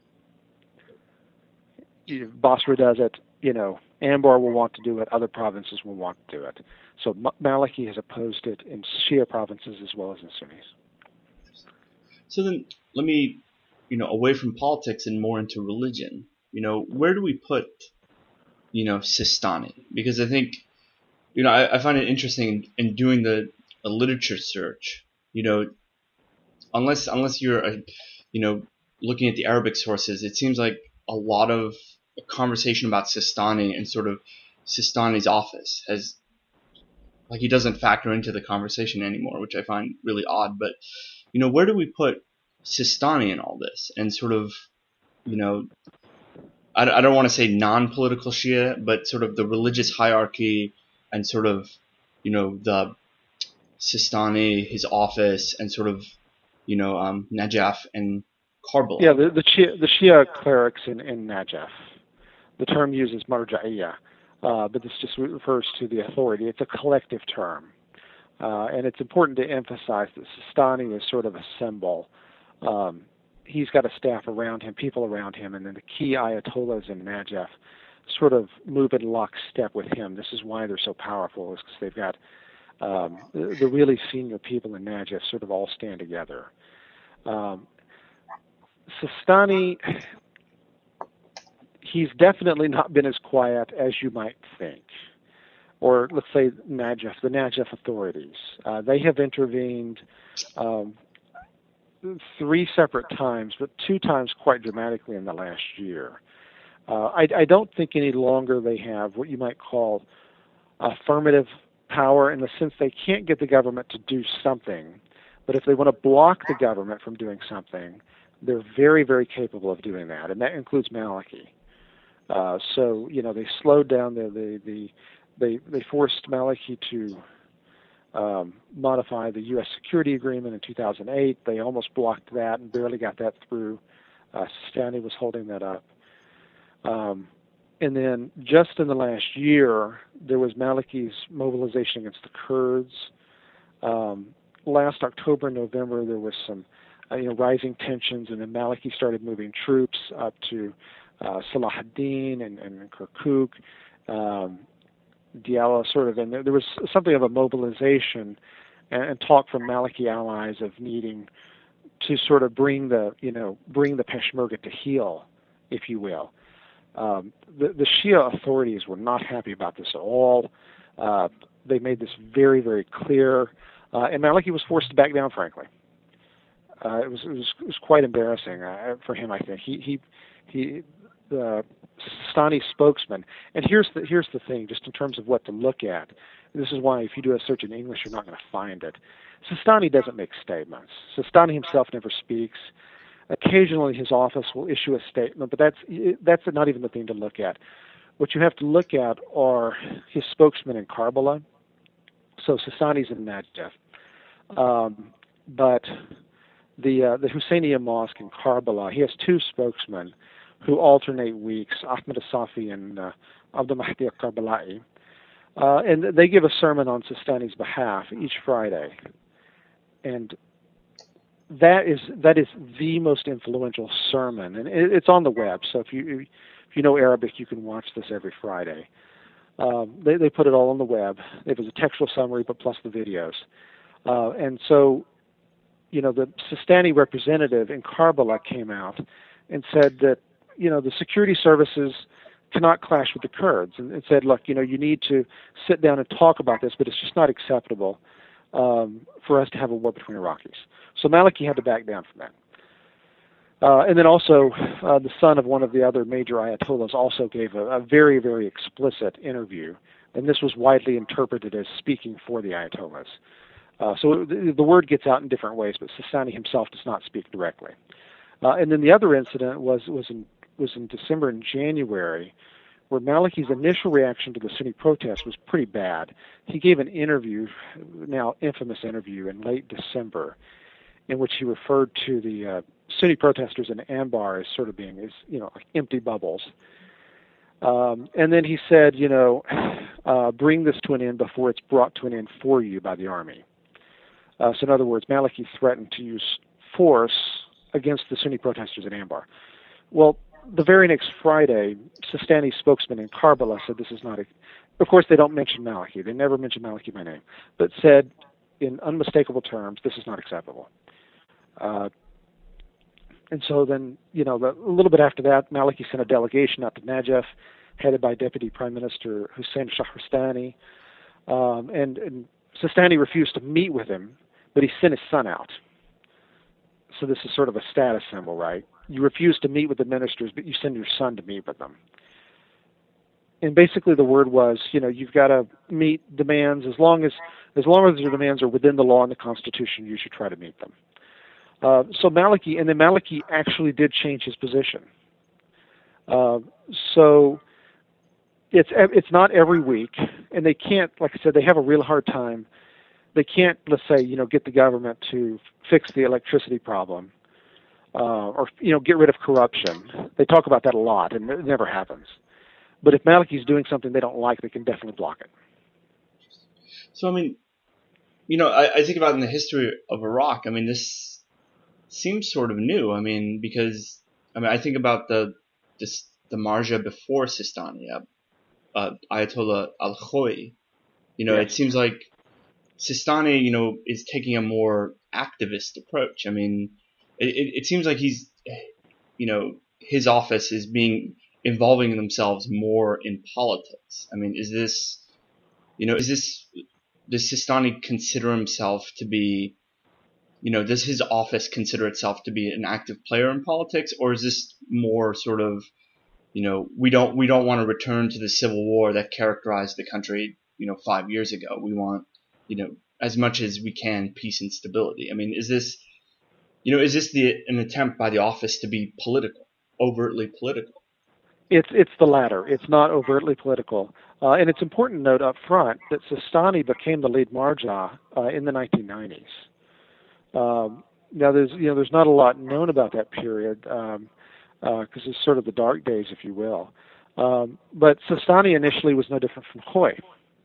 If Basra does it, you know, Anbar will want to do it, other provinces will want to do it. So Maliki has opposed it in Shia provinces as well as in Sunnis. So then, let me, you know, away from politics and more into religion. You know, where do we put, you know, Sistani? Because I think, you know, I, I find it interesting in, in doing the a literature search. You know, unless unless you're, a, you know, looking at the Arabic sources, it seems like a lot of conversation about Sistani and sort of Sistani's office has, like, he doesn't factor into the conversation anymore, which I find really odd. But you know, where do we put Sistani in all this? And sort of, you know, I, I don't want to say non-political Shia, but sort of the religious hierarchy and sort of, you know, the Sistani, his office, and sort of, you know, um, Najaf and Karbala. Yeah, the, the, Shia, the Shia clerics in, in Najaf. The term uses marja'iyya, uh, but this just refers to the authority. It's a collective term. Uh, and it's important to emphasize that Sistani is sort of a symbol. Um, he's got a staff around him, people around him, and then the key ayatollahs in Najaf sort of move in lockstep with him. This is why they're so powerful, is because they've got um, the, the really senior people in Najaf sort of all stand together. Um, Sistani, he's definitely not been as quiet as you might think. Or let's say Najaf, the Najaf authorities. Uh, they have intervened um, three separate times, but two times quite dramatically in the last year. Uh, I, I don't think any longer they have what you might call affirmative power, in the sense they can't get the government to do something, but if they want to block the government from doing something, they're very, very capable of doing that, and that includes Maliki. Uh, so, you know, they slowed down the, the, the They they forced Maliki to um, modify the U S security agreement in two thousand eight. They almost blocked that and barely got that through. Uh, Sistani was holding that up. Um, and then just in the last year, there was Maliki's mobilization against the Kurds. Um, last October, November, there was some uh, you know, rising tensions, and then Maliki started moving troops up to uh, Salahuddin and, and Kirkuk. Um, Diyala sort of, and there, there was something of a mobilization and, and talk from Maliki allies of needing to sort of bring the, you know, bring the Peshmerga to heel, if you will. Um, the, the Shia authorities were not happy about this at all. Uh, they made this very, very clear, uh, and Maliki was forced to back down, frankly. Uh, it was, it was it was quite embarrassing uh, for him, I think. He he he. The Sistani spokesman, and here's the here's the thing, just in terms of what to look at. This is why if you do a search in English, you're not going to find it. Sistani doesn't make statements. Sistani himself never speaks. Occasionally his office will issue a statement, but that's that's not even the thing to look at. What you have to look at are his spokesmen in Karbala. So Sistani's in Najaf. Um, but the uh, the Husseiniya Mosque in Karbala, he has two spokesmen who alternate weeks, Ahmed Asafi and uh, Abdul Mahdi al-Karbala'i. Uh, and they give a sermon on Sistani's behalf each Friday. And that is that is the most influential sermon. And it, it's on the web, so if you if you know Arabic, you can watch this every Friday. Um, they, they put it all on the web. It was a textual summary, but plus the videos. Uh, and so, you know, the Sistani representative in Karbala came out and said that, you know, the security services cannot clash with the Kurds, and, and said, look, you know, you need to sit down and talk about this, but it's just not acceptable um, for us to have a war between Iraqis. So Maliki had to back down from that. Uh, and then also, uh, the son of one of the other major ayatollahs also gave a, a very, very explicit interview, and this was widely interpreted as speaking for the ayatollahs. Uh, so the, the word gets out in different ways, but Sistani himself does not speak directly. Uh, and then the other incident was was in was in December and January, where Maliki's initial reaction to the Sunni protest was pretty bad. He gave an interview, now infamous interview, in late December, in which he referred to the uh, Sunni protesters in Anbar as sort of being, as, you know, like empty bubbles. Um, and then he said, you know, uh, bring this to an end before it's brought to an end for you by the army. Uh, so in other words, Maliki threatened to use force against the Sunni protesters in Anbar. Well, the very next Friday, Sistani's spokesman in Karbala said this is not a... Of course, they don't mention Maliki. They never mention Maliki by name, but said in unmistakable terms, this is not acceptable. Uh, and so then, you know, the, a little bit after that, Maliki sent a delegation out to Najaf, headed by Deputy Prime Minister Hussein Shahristani, um, and, and Sistani refused to meet with him, but he sent his son out. So this is sort of a status symbol, right? You refuse to meet with the ministers, but you send your son to meet with them. And basically the word was, you know, you've got to meet demands as long as as long as your demands are within the law and the Constitution, you should try to meet them. Uh, so Maliki, and then Maliki actually did change his position. Uh, so it's it's not every week, and they can't, like I said, they have a real hard time. They can't, let's say, you know, get the government to fix the electricity problem, uh, or, you know, get rid of corruption. They talk about that a lot, and it never happens. But if Maliki's doing something they don't like, they can definitely block it. So, I mean, you know, I, I think about in the history of Iraq, I mean, this seems sort of new. I mean, because, I mean, I think about the this, the Marja before Sistani, uh, uh, Ayatollah al-Khoi. You know, yeah. It seems like Sistani, you know, is taking a more activist approach. I mean, it, it, it seems like he's, you know, his office is being involving themselves more in politics. I mean, is this, you know, is this, does Sistani consider himself to be, you know, does his office consider itself to be an active player in politics, or is this more sort of, you know, we don't we don't want to return to the civil war that characterized the country, you know, five years ago. We want, you know, as much as we can, peace and stability. I mean, is this, you know, is this the an attempt by the office to be political, overtly political? It's it's the latter. It's not overtly political, uh, and it's important to note up front that Sistani became the lead marja uh, in the nineteen nineties. Um, now, there's you know there's not a lot known about that period because um, uh, it's sort of the dark days, if you will. Um, but Sistani initially was no different from Khoi.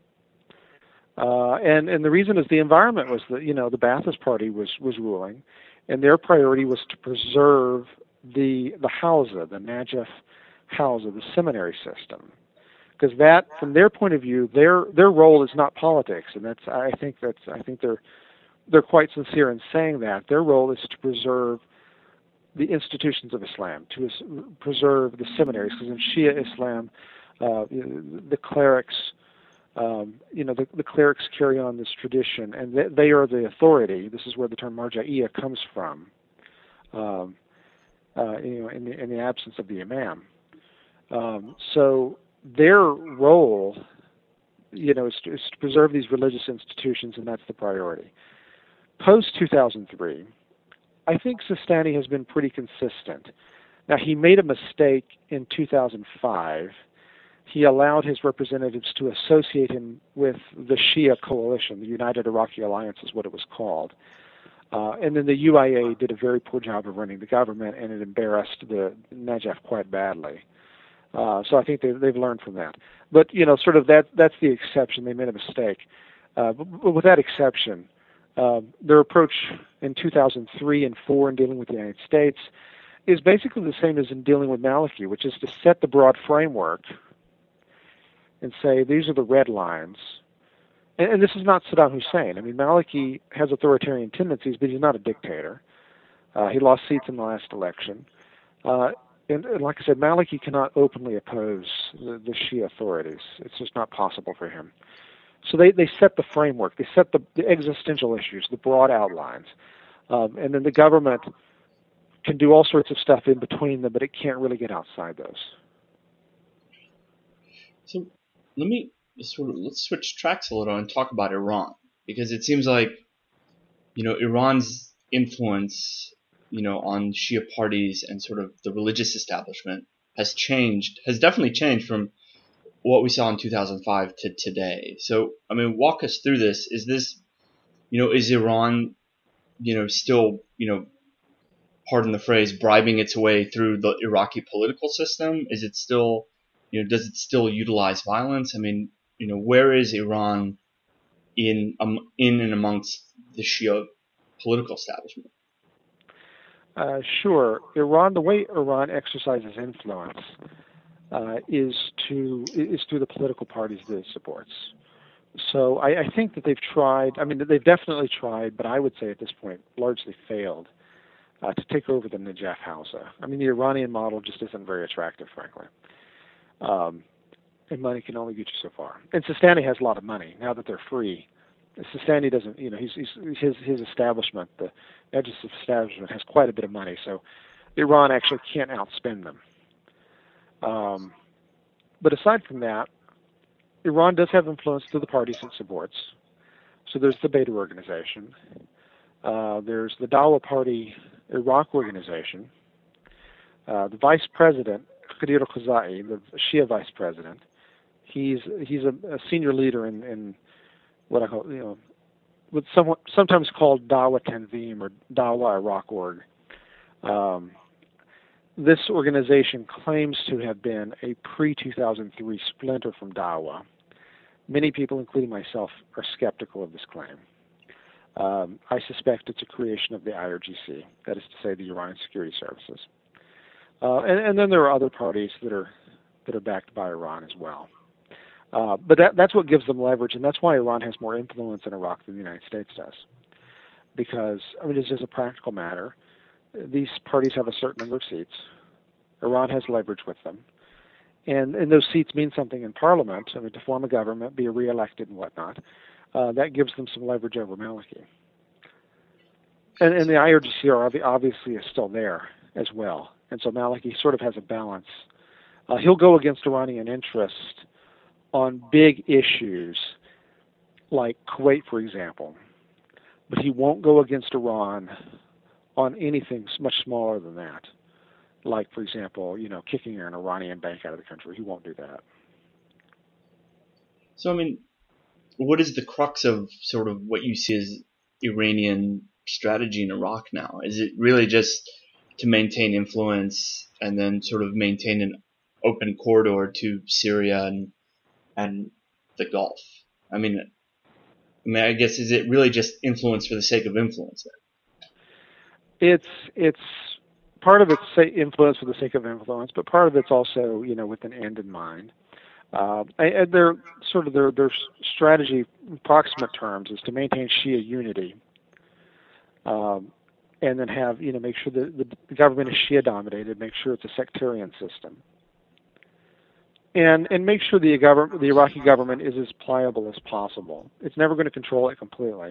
Uh, and and the reason is the environment was that, you know, the Ba'athist Party was was ruling, and their priority was to preserve the the Hawza, the Najaf Hawza, the seminary system, because that, from their point of view, their their role is not politics, and that's I think that's I think they're they're quite sincere in saying that their role is to preserve the institutions of Islam, to preserve the seminaries, because in Shia Islam, uh, the clerics. Um, you know, the, the clerics carry on this tradition, and they, they are the authority. This is where the term marja'iyya comes from, um, uh, you know, in the, in the absence of the imam. Um, so their role you know, is to, is to preserve these religious institutions, and that's the priority. Post two thousand three, I think Sistani has been pretty consistent. Now, he made a mistake in two thousand five. He allowed his representatives to associate him with the Shia coalition. The United Iraqi Alliance is what it was called. Uh, and then the U I A did a very poor job of running the government, and it embarrassed the Najaf quite badly. Uh, so I think they, they've learned from that. But, you know, sort of that that's the exception. They made a mistake. Uh, but, but with that exception, uh, their approach in two thousand three and four in dealing with the United States is basically the same as in dealing with Maliki, which is to set the broad framework and say, these are the red lines. And, and this is not Saddam Hussein. I mean, Maliki has authoritarian tendencies, but he's not a dictator. Uh, he lost seats in the last election. Uh, and, and like I said, Maliki cannot openly oppose the, the Shia authorities. It's just not possible for him. So they, they set the framework. They set the, the existential issues, the broad outlines. Um, and then the government can do all sorts of stuff in between them, but it can't really get outside those. So let me sort of let's switch tracks a little and talk about Iran, because it seems like, you know, Iran's influence, you know, on Shia parties and sort of the religious establishment has changed, has definitely changed from what we saw in two thousand five to today. So, I mean, walk us through this. Is this, you know, is Iran, you know, still, you know, pardon the phrase, bribing its way through the Iraqi political system? Is it still, you know, does it still utilize violence? I mean, you know, where is Iran in um, in and amongst the Shia political establishment? Uh, sure. Iran, the way Iran exercises influence uh, is to is through the political parties that it supports. So I, I think that they've tried. I mean, they've definitely tried, but I would say at this point largely failed uh, to take over the Najaf Hausa. I mean, the Iranian model just isn't very attractive, frankly. Um, and money can only get you so far. And Sistani has a lot of money now that they're free. Sistani doesn't, you know, he's, he's, his his establishment, the Edges establishment, has quite a bit of money, so Iran actually can't outspend them. Um, but aside from that, Iran does have influence through the parties it supports. So there's the Beta organization. Uh, there's the Dawa Party Iraq organization. Uh, the vice president, Qadir al-Khuzai, the Shia vice president, he's he's a, a senior leader in, in what I call, you know, what's somewhat, sometimes called Dawa Tanzim or Dawa Iraq Org. Um, this organization claims to have been a pre two thousand three splinter from Dawa. Many people, including myself, are skeptical of this claim. Um, I suspect it's a creation of the I R G C, that is to say the Iranian Security Services. Uh, and, and then there are other parties that are that are backed by Iran as well. Uh, but that, that's what gives them leverage, and that's why Iran has more influence in Iraq than the United States does. Because, I mean, it's just a practical matter. These parties have a certain number of seats. Iran has leverage with them. And, and those seats mean something in Parliament. I mean, to form a government, be re-elected and whatnot. Uh, that gives them some leverage over Maliki. And, and the I R G C obviously is still there as well. And so Maliki sort of has a balance. Uh, he'll go against Iranian interest on big issues like Kuwait, for example. But he won't go against Iran on anything much smaller than that. Like, for example, you know, kicking an Iranian bank out of the country. He won't do that. So, I mean, what is the crux of sort of what you see as Iranian strategy in Iraq now? Is it really just to maintain influence and then sort of maintain an open corridor to Syria and and the Gulf? I mean, I mean, I guess, is it really just influence for the sake of influence then? It's it's part of it's say influence for the sake of influence, but part of it's also, you know, with an end in mind. Uh, and their sort of their their strategy, in approximate terms, is to maintain Shia unity, um, and then have, you know, make sure that the government is Shia dominated, make sure it's a sectarian system, and and make sure the government, the Iraqi government, is as pliable as possible. It's never going to control it completely,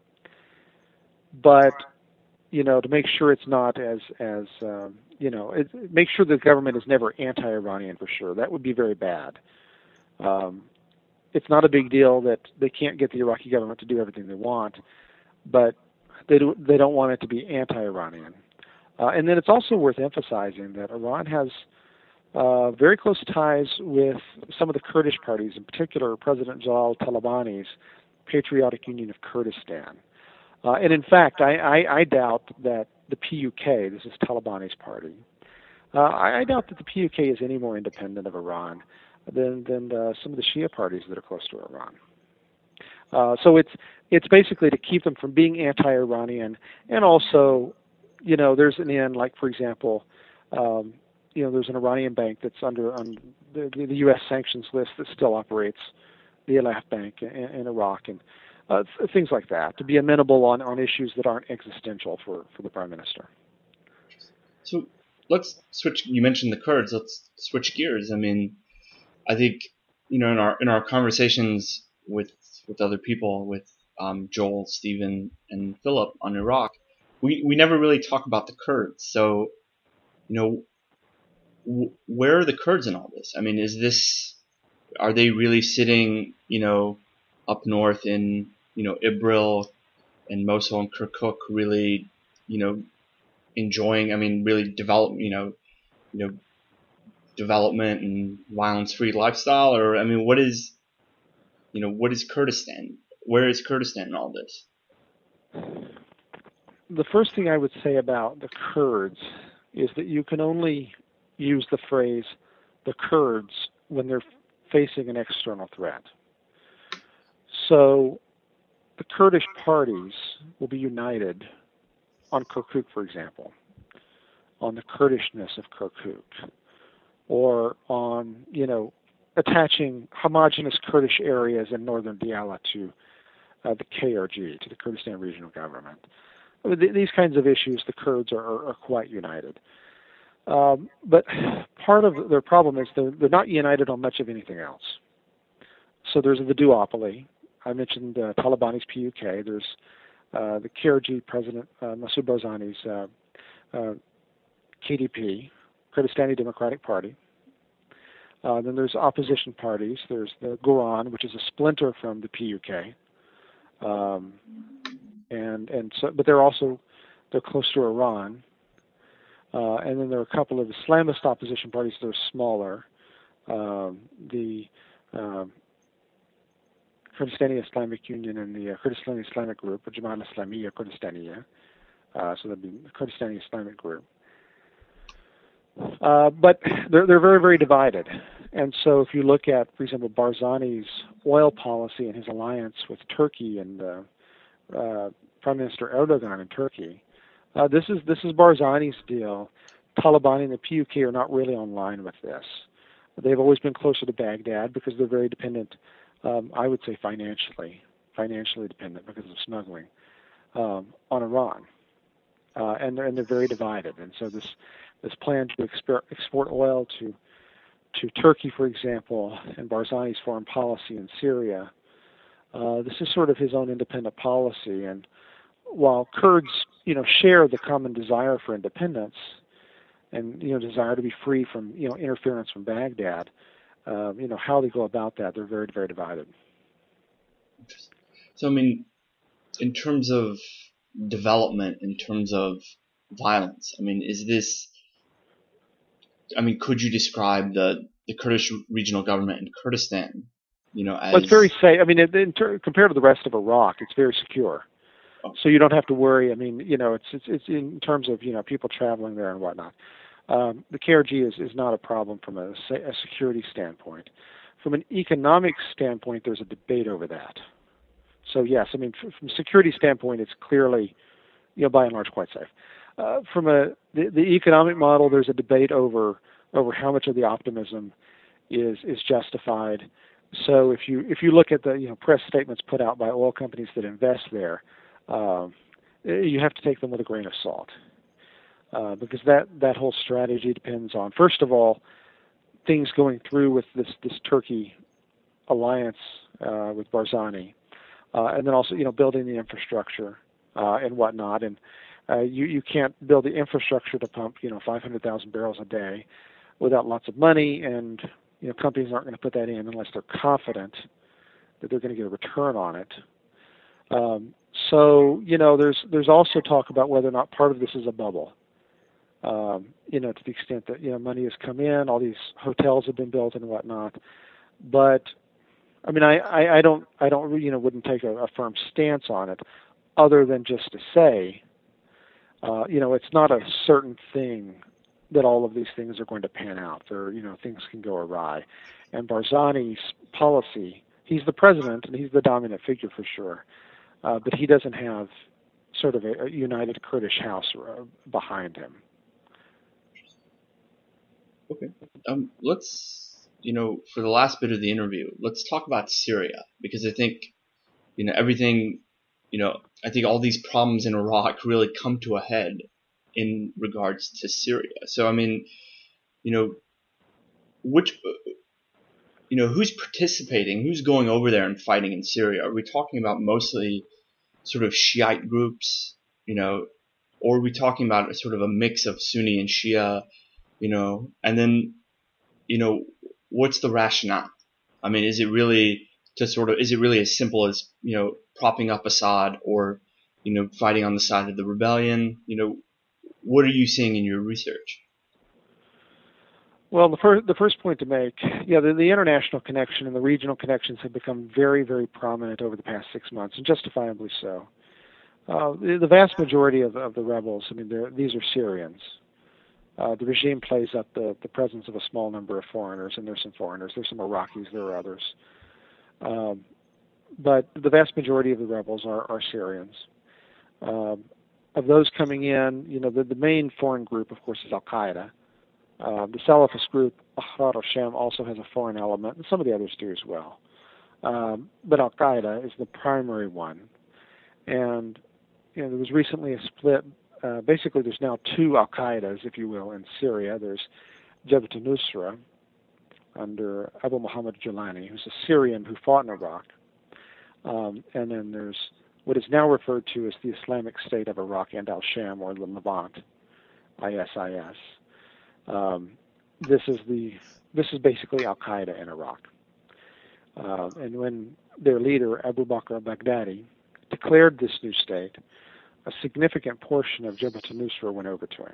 but, you know, to make sure it's not as as um, you know, it, make sure the government is never anti-Iranian for sure. That would be very bad. Um, it's not a big deal that they can't get the Iraqi government to do everything they want, but they do, they don't want it to be anti-Iranian. Uh, and then it's also worth emphasizing that Iran has uh, very close ties with some of the Kurdish parties, in particular President Jalal Talabani's Patriotic Union of Kurdistan. Uh, and in fact, I, I, I doubt that the P U K, this is Talabani's party, uh, I, I doubt that the P U K is any more independent of Iran than, than uh, some of the Shia parties that are close to Iran. Uh, so it's it's basically to keep them from being anti-Iranian, and also, you know, there's an end, like for example, um, you know, there's an Iranian bank that's under on the, the U S sanctions list that still operates, the Elaf Bank in, in Iraq, and uh, things like that, to be amenable on, on issues that aren't existential for, for the Prime Minister. So let's switch. You mentioned the Kurds. Let's switch gears. I mean, I think, you know, in our in our conversations with with other people, with um, Joel, Stephen, and Philip on Iraq, we, we never really talk about the Kurds. So, you know, w- where are the Kurds in all this? I mean, is this, are they really sitting, you know, up north in, you know, Ibril and Mosul and Kirkuk, really, you know, enjoying, I mean, really develop, you know, you know, development and violence-free lifestyle? Or, I mean, what is, you know, what is Kurdistan? Where is Kurdistan in all this? The first thing I would say about the Kurds is that you can only use the phrase the Kurds when they're facing an external threat. So the Kurdish parties will be united on Kirkuk, for example, on the Kurdishness of Kirkuk, or on, you know, attaching homogenous Kurdish areas in northern Diyala to uh, the K R G, to the Kurdistan Regional Government. I mean, th- these kinds of issues, the Kurds are, are, are quite united. Um, but part of their problem is they're, they're not united on much of anything else. So there's the duopoly. I mentioned uh, Talabani's P U K. There's uh, the K R G President uh, Masoud Barzani's uh, uh, K D P, Kurdistani Democratic Party. Uh, then there's opposition parties. There's the Goran, which is a splinter from the P U K, um, and and so, but they're also they're close to Iran. Uh, and then there are a couple of Islamist opposition parties that are smaller. Um, the um, Kurdistani Islamic Union and the uh, Kurdistan Islamic Group, or Jamaat Islamiyya Kurdistaniya. Uh, so that'd be the Kurdistani Islamic Group. Uh, but they're they're very, very divided. And so if you look at, for example, Barzani's oil policy and his alliance with Turkey and uh, uh, Prime Minister Erdogan in Turkey, uh, this is this is Barzani's deal. Taliban and the P U K are not really on line with this. They've always been closer to Baghdad because they're very dependent, um, I would say financially, financially dependent because of smuggling, um, on Iran. Uh, and, they're, and they're very divided. And so this this plan to exper- export oil to to Turkey, for example, and Barzani's foreign policy in Syria, uh, this is sort of his own independent policy. And while Kurds, you know, share the common desire for independence and, you know, desire to be free from, you know, interference from Baghdad, uh, you know, how they go about that, they're very, very divided. So, I mean, in terms of development, in terms of violence, I mean, is this, I mean, could you describe the, the Kurdish regional government in Kurdistan, you know, as... Well, it's very safe. I mean, it, in ter- compared to the rest of Iraq, it's very secure. Oh. So you don't have to worry. I mean, you know, it's, it's, it's in terms of, you know, people traveling there and whatnot. Um, the K R G is, is not a problem from a, a security standpoint. From an economic standpoint, there's a debate over that. So, yes, I mean, f- from a security standpoint, it's clearly, you know, by and large, quite safe. Uh, from a the, the economic model, there's a debate over over how much of the optimism is is justified. So if you if you look at the you know press statements put out by oil companies that invest there, um, you have to take them with a grain of salt, uh, because that that whole strategy depends on, first of all, things going through with this this Turkey alliance uh, with Barzani, uh, and then also you know building the infrastructure uh, and whatnot. And Uh, you, you can't build the infrastructure to pump, you know, five hundred thousand barrels a day without lots of money, and, you know, companies aren't going to put that in unless they're confident that they're going to get a return on it. Um, so, you know, there's there's also talk about whether or not part of this is a bubble. Um, you know, to the extent that, you know, money has come in, all these hotels have been built and whatnot. But I mean, I, I, I don't I don't you know wouldn't take a, a firm stance on it, other than just to say, uh, you know, it's not a certain thing that all of these things are going to pan out. There, you know, things can go awry. And Barzani's policy, he's the president and he's the dominant figure for sure, uh, but he doesn't have sort of a, a united Kurdish house uh, behind him. Okay. Um, let's, you know, for the last bit of the interview, let's talk about Syria, because I think, you know, everything, you know, I think all these problems in Iraq really come to a head in regards to Syria. So, I mean, you know, which, you know, who's participating, who's going over there and fighting in Syria? Are we talking about mostly sort of Shiite groups, you know, or are we talking about a sort of a mix of Sunni and Shia, you know, and then, you know, what's the rationale? I mean, is it really to sort of, is it really as simple as, you know, propping up Assad or, you know, fighting on the side of the rebellion? You know, what are you seeing in your research? Well, the first the first point to make, yeah, the, the international connection and the regional connections have become very, very prominent over the past six months, and justifiably so. Uh, the, the vast majority of, of the rebels, I mean, these are Syrians. Uh, the regime plays up the, the presence of a small number of foreigners, and there's some foreigners. There's some Iraqis, there are others. Um, but the vast majority of the rebels are, are Syrians. Um, of those coming in, you know, the, the main foreign group, of course, is Al-Qaeda. Uh, the Salafist group, Ahrar al-Sham, also has a foreign element, and some of the others do as well. Um, but Al-Qaeda is the primary one. And, you know, there was recently a split. Uh, basically, there's now two Al-Qaedas, if you will, in Syria. There's Jabhat al-Nusra under Abu Muhammad Jalani, who's a Syrian who fought in Iraq. Um, and then there's what is now referred to as the Islamic State of Iraq and al-Sham, or the Levant, I S I S. Um, this is the this is basically Al-Qaeda in Iraq. Uh, and when their leader, Abu Bakr al-Baghdadi, declared this new state, a significant portion of Jabhat al-Nusra went over to him.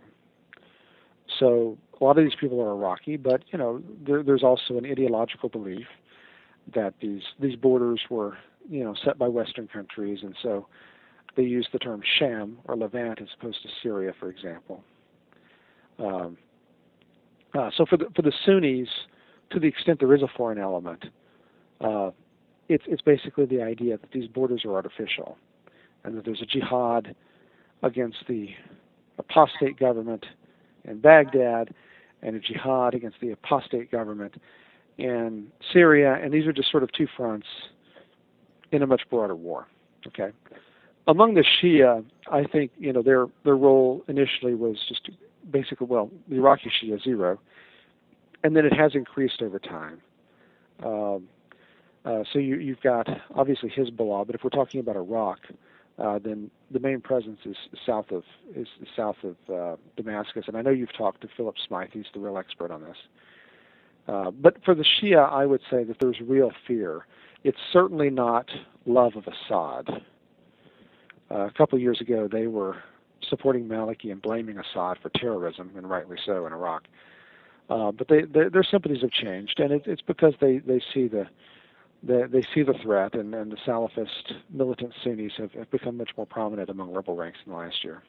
So a lot of these people are Iraqi, but you know there, there's also an ideological belief that these these borders were you know set by Western countries, and so they use the term Sham or Levant as opposed to Syria, for example. Um, uh, so for the for the Sunnis, to the extent there is a foreign element, uh, it's it's basically the idea that these borders are artificial, and that there's a jihad against the apostate government in Baghdad, and a jihad against the apostate government in Syria, and these are just sort of two fronts in a much broader war. Okay, among the Shia, I think you know their their role initially was just to basically, well, the Iraqi Shia zero, and then it has increased over time. Um, uh, so you, you've got obviously Hezbollah, but if we're talking about Iraq, uh, then the main presence is south of is south of uh, Damascus, and I know you've talked to Philip Smythe; he's the real expert on this. Uh, but for the Shia, I would say that there's real fear. It's certainly not love of Assad. Uh, a couple of years ago, they were supporting Maliki and blaming Assad for terrorism, and rightly so, in Iraq. Uh, but they, they, their sympathies have changed, and it, it's because they, they see the, the they see the threat, and, and the Salafist militant Sunnis have, have become much more prominent among rebel ranks in the last year.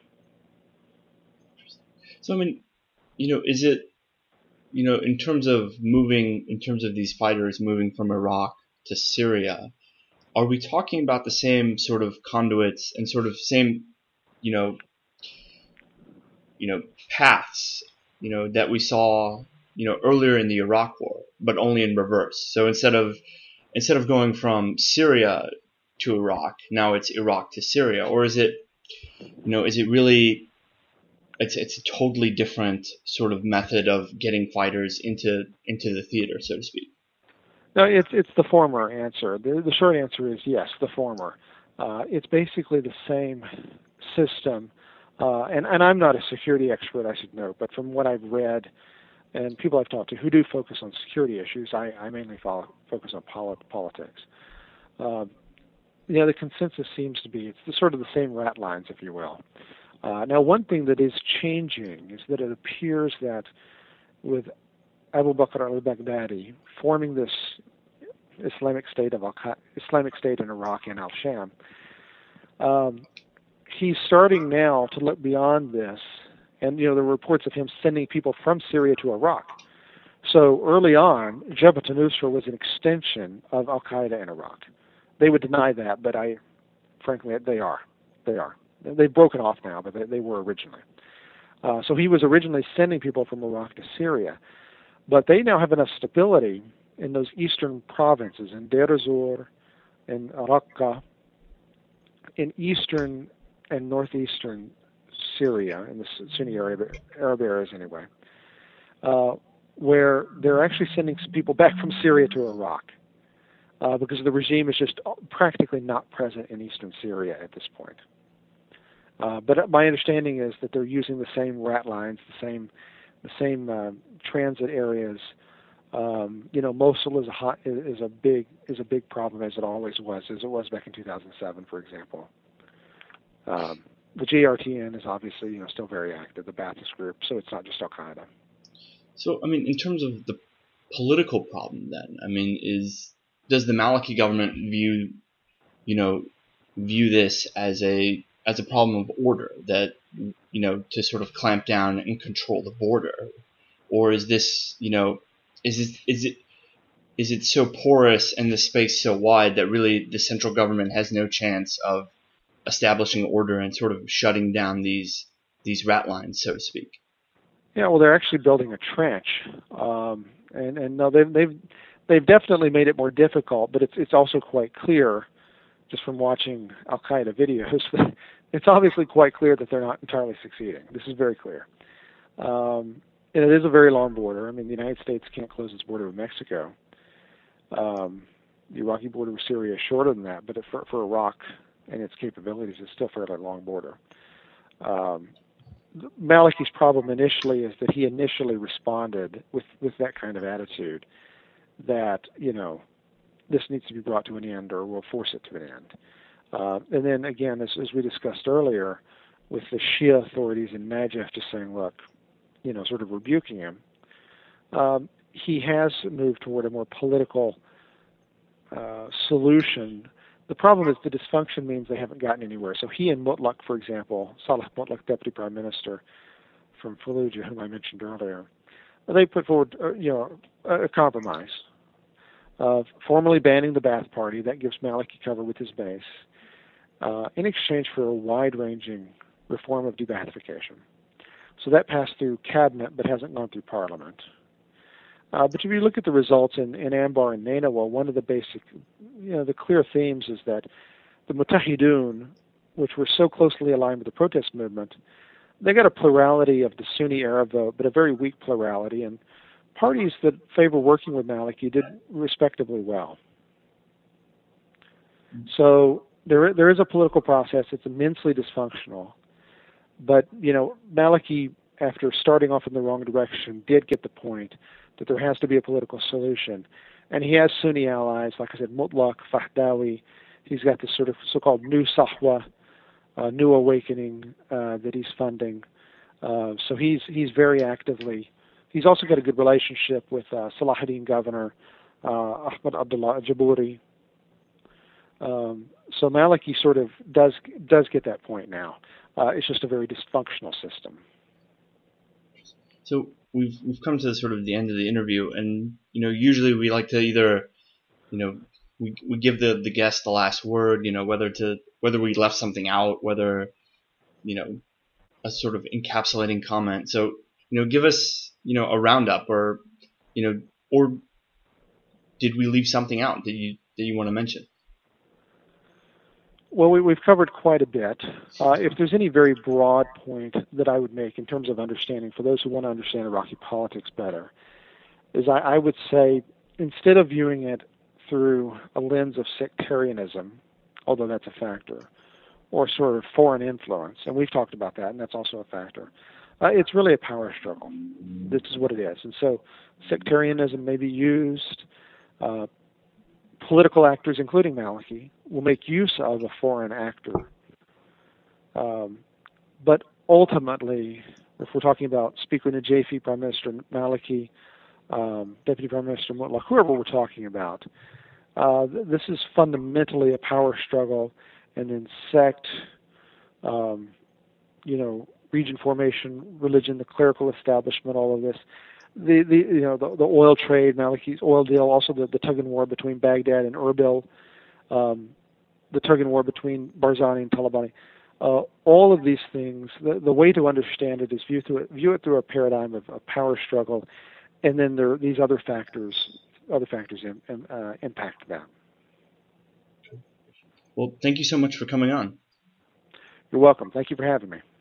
So I mean, you know, is it, you know, in terms of moving, in terms of these fighters moving from Iraq to Syria, are we talking about the same sort of conduits and sort of same, you know, you know, paths, you know, that we saw, you know, earlier in the Iraq War, but only in reverse? So instead of instead of going from Syria to Iraq, now it's Iraq to Syria, or is it, you know, is it really, it's it's a totally different sort of method of getting fighters into into the theater, so to speak? No, it's it's the former answer. The, the short answer is yes, the former. Uh, it's basically the same system. Uh, and, and I'm not a security expert, I should note, but from what I've read and people I've talked to who do focus on security issues, I, I mainly follow, focus on polit- politics. Uh, you know, the consensus seems to be it's the, sort of the same rat lines, if you will. Uh, now, one thing that is changing is that it appears that with Abu Bakr al-Baghdadi forming this Islamic State of Al Islamic State in Iraq and Al-Sham, um, he's starting now to look beyond this. And you know, there were reports of him sending people from Syria to Iraq. So early on, Jabhat al-Nusra was an extension of Al Qaeda in Iraq. They would deny that, but I, frankly, they are. They are. They've broken off now, but they, they were originally. Uh, so he was originally sending people from Iraq to Syria. But they now have enough stability in those eastern provinces, in Deir ez-Zor, in Raqqa, in eastern and northeastern Syria, in the Sunni Arab, Arab areas anyway, uh, where they're actually sending some people back from Syria to Iraq uh, because the regime is just practically not present in eastern Syria at this point. Uh, but my understanding is that they're using the same rat lines, the same the same uh, transit areas. Um, you know, Mosul is a hot, is a big is a big problem, as it always was, as it was back in two thousand seven, for example. Um, the G R T N is obviously you know still very active, the Ba'athist group, so it's not just Al Qaeda. So, I mean, in terms of the political problem, then, I mean, is does the Maliki government view, you know, view this as a as a problem of order, that, you know, to sort of clamp down and control the border? Or is this, you know, is it, is it, is it so porous and the space so wide that really the central government has no chance of establishing order and sort of shutting down these, these rat lines, so to speak? Yeah, well, they're actually building a trench. Um, and, and no, they've, they've, they've definitely made it more difficult, but it's, it's also quite clear, just from watching Al Qaeda videos, that it's obviously quite clear that they're not entirely succeeding. This is very clear. Um, and it is a very long border. I mean, the United States can't close its border with Mexico. Um, the Iraqi border with Syria is shorter than that, but for, for Iraq and its capabilities, it's still a fairly long border. Um, Maliki's problem initially is that he initially responded with, with that kind of attitude that, you know, this needs to be brought to an end or we'll force it to an end. Uh, and then again, as, as we discussed earlier, with the Shia authorities in Najaf just saying, look, you know, sort of rebuking him, um, he has moved toward a more political uh, solution. The problem is the dysfunction means they haven't gotten anywhere. So he and Mutlaq, for example, Saleh Mutlaq, Deputy Prime Minister from Fallujah, whom I mentioned earlier, they put forward, uh, you know, a, a compromise of formally banning the Ba'ath Party. That gives Maliki cover with his base uh, in exchange for a wide-ranging reform of de-Baathification. So that passed through cabinet but hasn't gone through parliament. Uh, but if you look at the results in, in Anbar and Nainawa, one of the basic, you know, the clear themes is that the Mutahidun, which were so closely aligned with the protest movement, they got a plurality of the Sunni Arab vote, but a very weak plurality, and parties that favor working with Maliki did respectably well. So there, there is a political process. It's immensely dysfunctional. But, you know, Maliki, after starting off in the wrong direction, did get the point that there has to be a political solution. And he has Sunni allies, like I said, Mutlaq, Fahdawi. He's got this sort of so-called new Sahwa, uh, new awakening uh, that he's funding. Uh, so he's he's very actively. He's also got a good relationship with uh, Salahuddin governor, uh, Ahmad Abdullah Jabouri. Um, so Maliki sort of does does get that point now. Uh, it's just a very dysfunctional system. So we've we've come to sort of the end of the interview, and you know usually we like to either, you know, we we give the, the guest the last word, you know, whether to whether we left something out, whether, you know, a sort of encapsulating comment. So, you know, give us, you know, a roundup, or, you know, or did we leave something out that you that you want to mention? Well, we, we've covered quite a bit. Uh, if there's any very broad point that I would make in terms of understanding, for those who want to understand Iraqi politics better, is I, I would say instead of viewing it through a lens of sectarianism, although that's a factor, or sort of foreign influence, and we've talked about that, and that's also a factor, uh, it's really a power struggle. This is what it is. And so sectarianism may be used, uh, political actors, including Maliki, will make use of a foreign actor. Um, but ultimately, if we're talking about Speaker Najafi, Prime Minister Maliki, um, Deputy Prime Minister Mutlaq, whoever we're talking about, uh, th- this is fundamentally a power struggle, and then sect, um, you know, region formation, religion, the clerical establishment, all of this. The, the you know the, the oil trade, Maliki's oil deal, also the, the tug and war between Baghdad and Erbil, um, the tug and war between Barzani and Talabani. Uh, all of these things, the, the way to understand it is view through it, view it through a paradigm of a power struggle, and then there are these other factors, other factors in, in, uh, impact that. Well, thank you so much for coming on. You're welcome. Thank you for having me.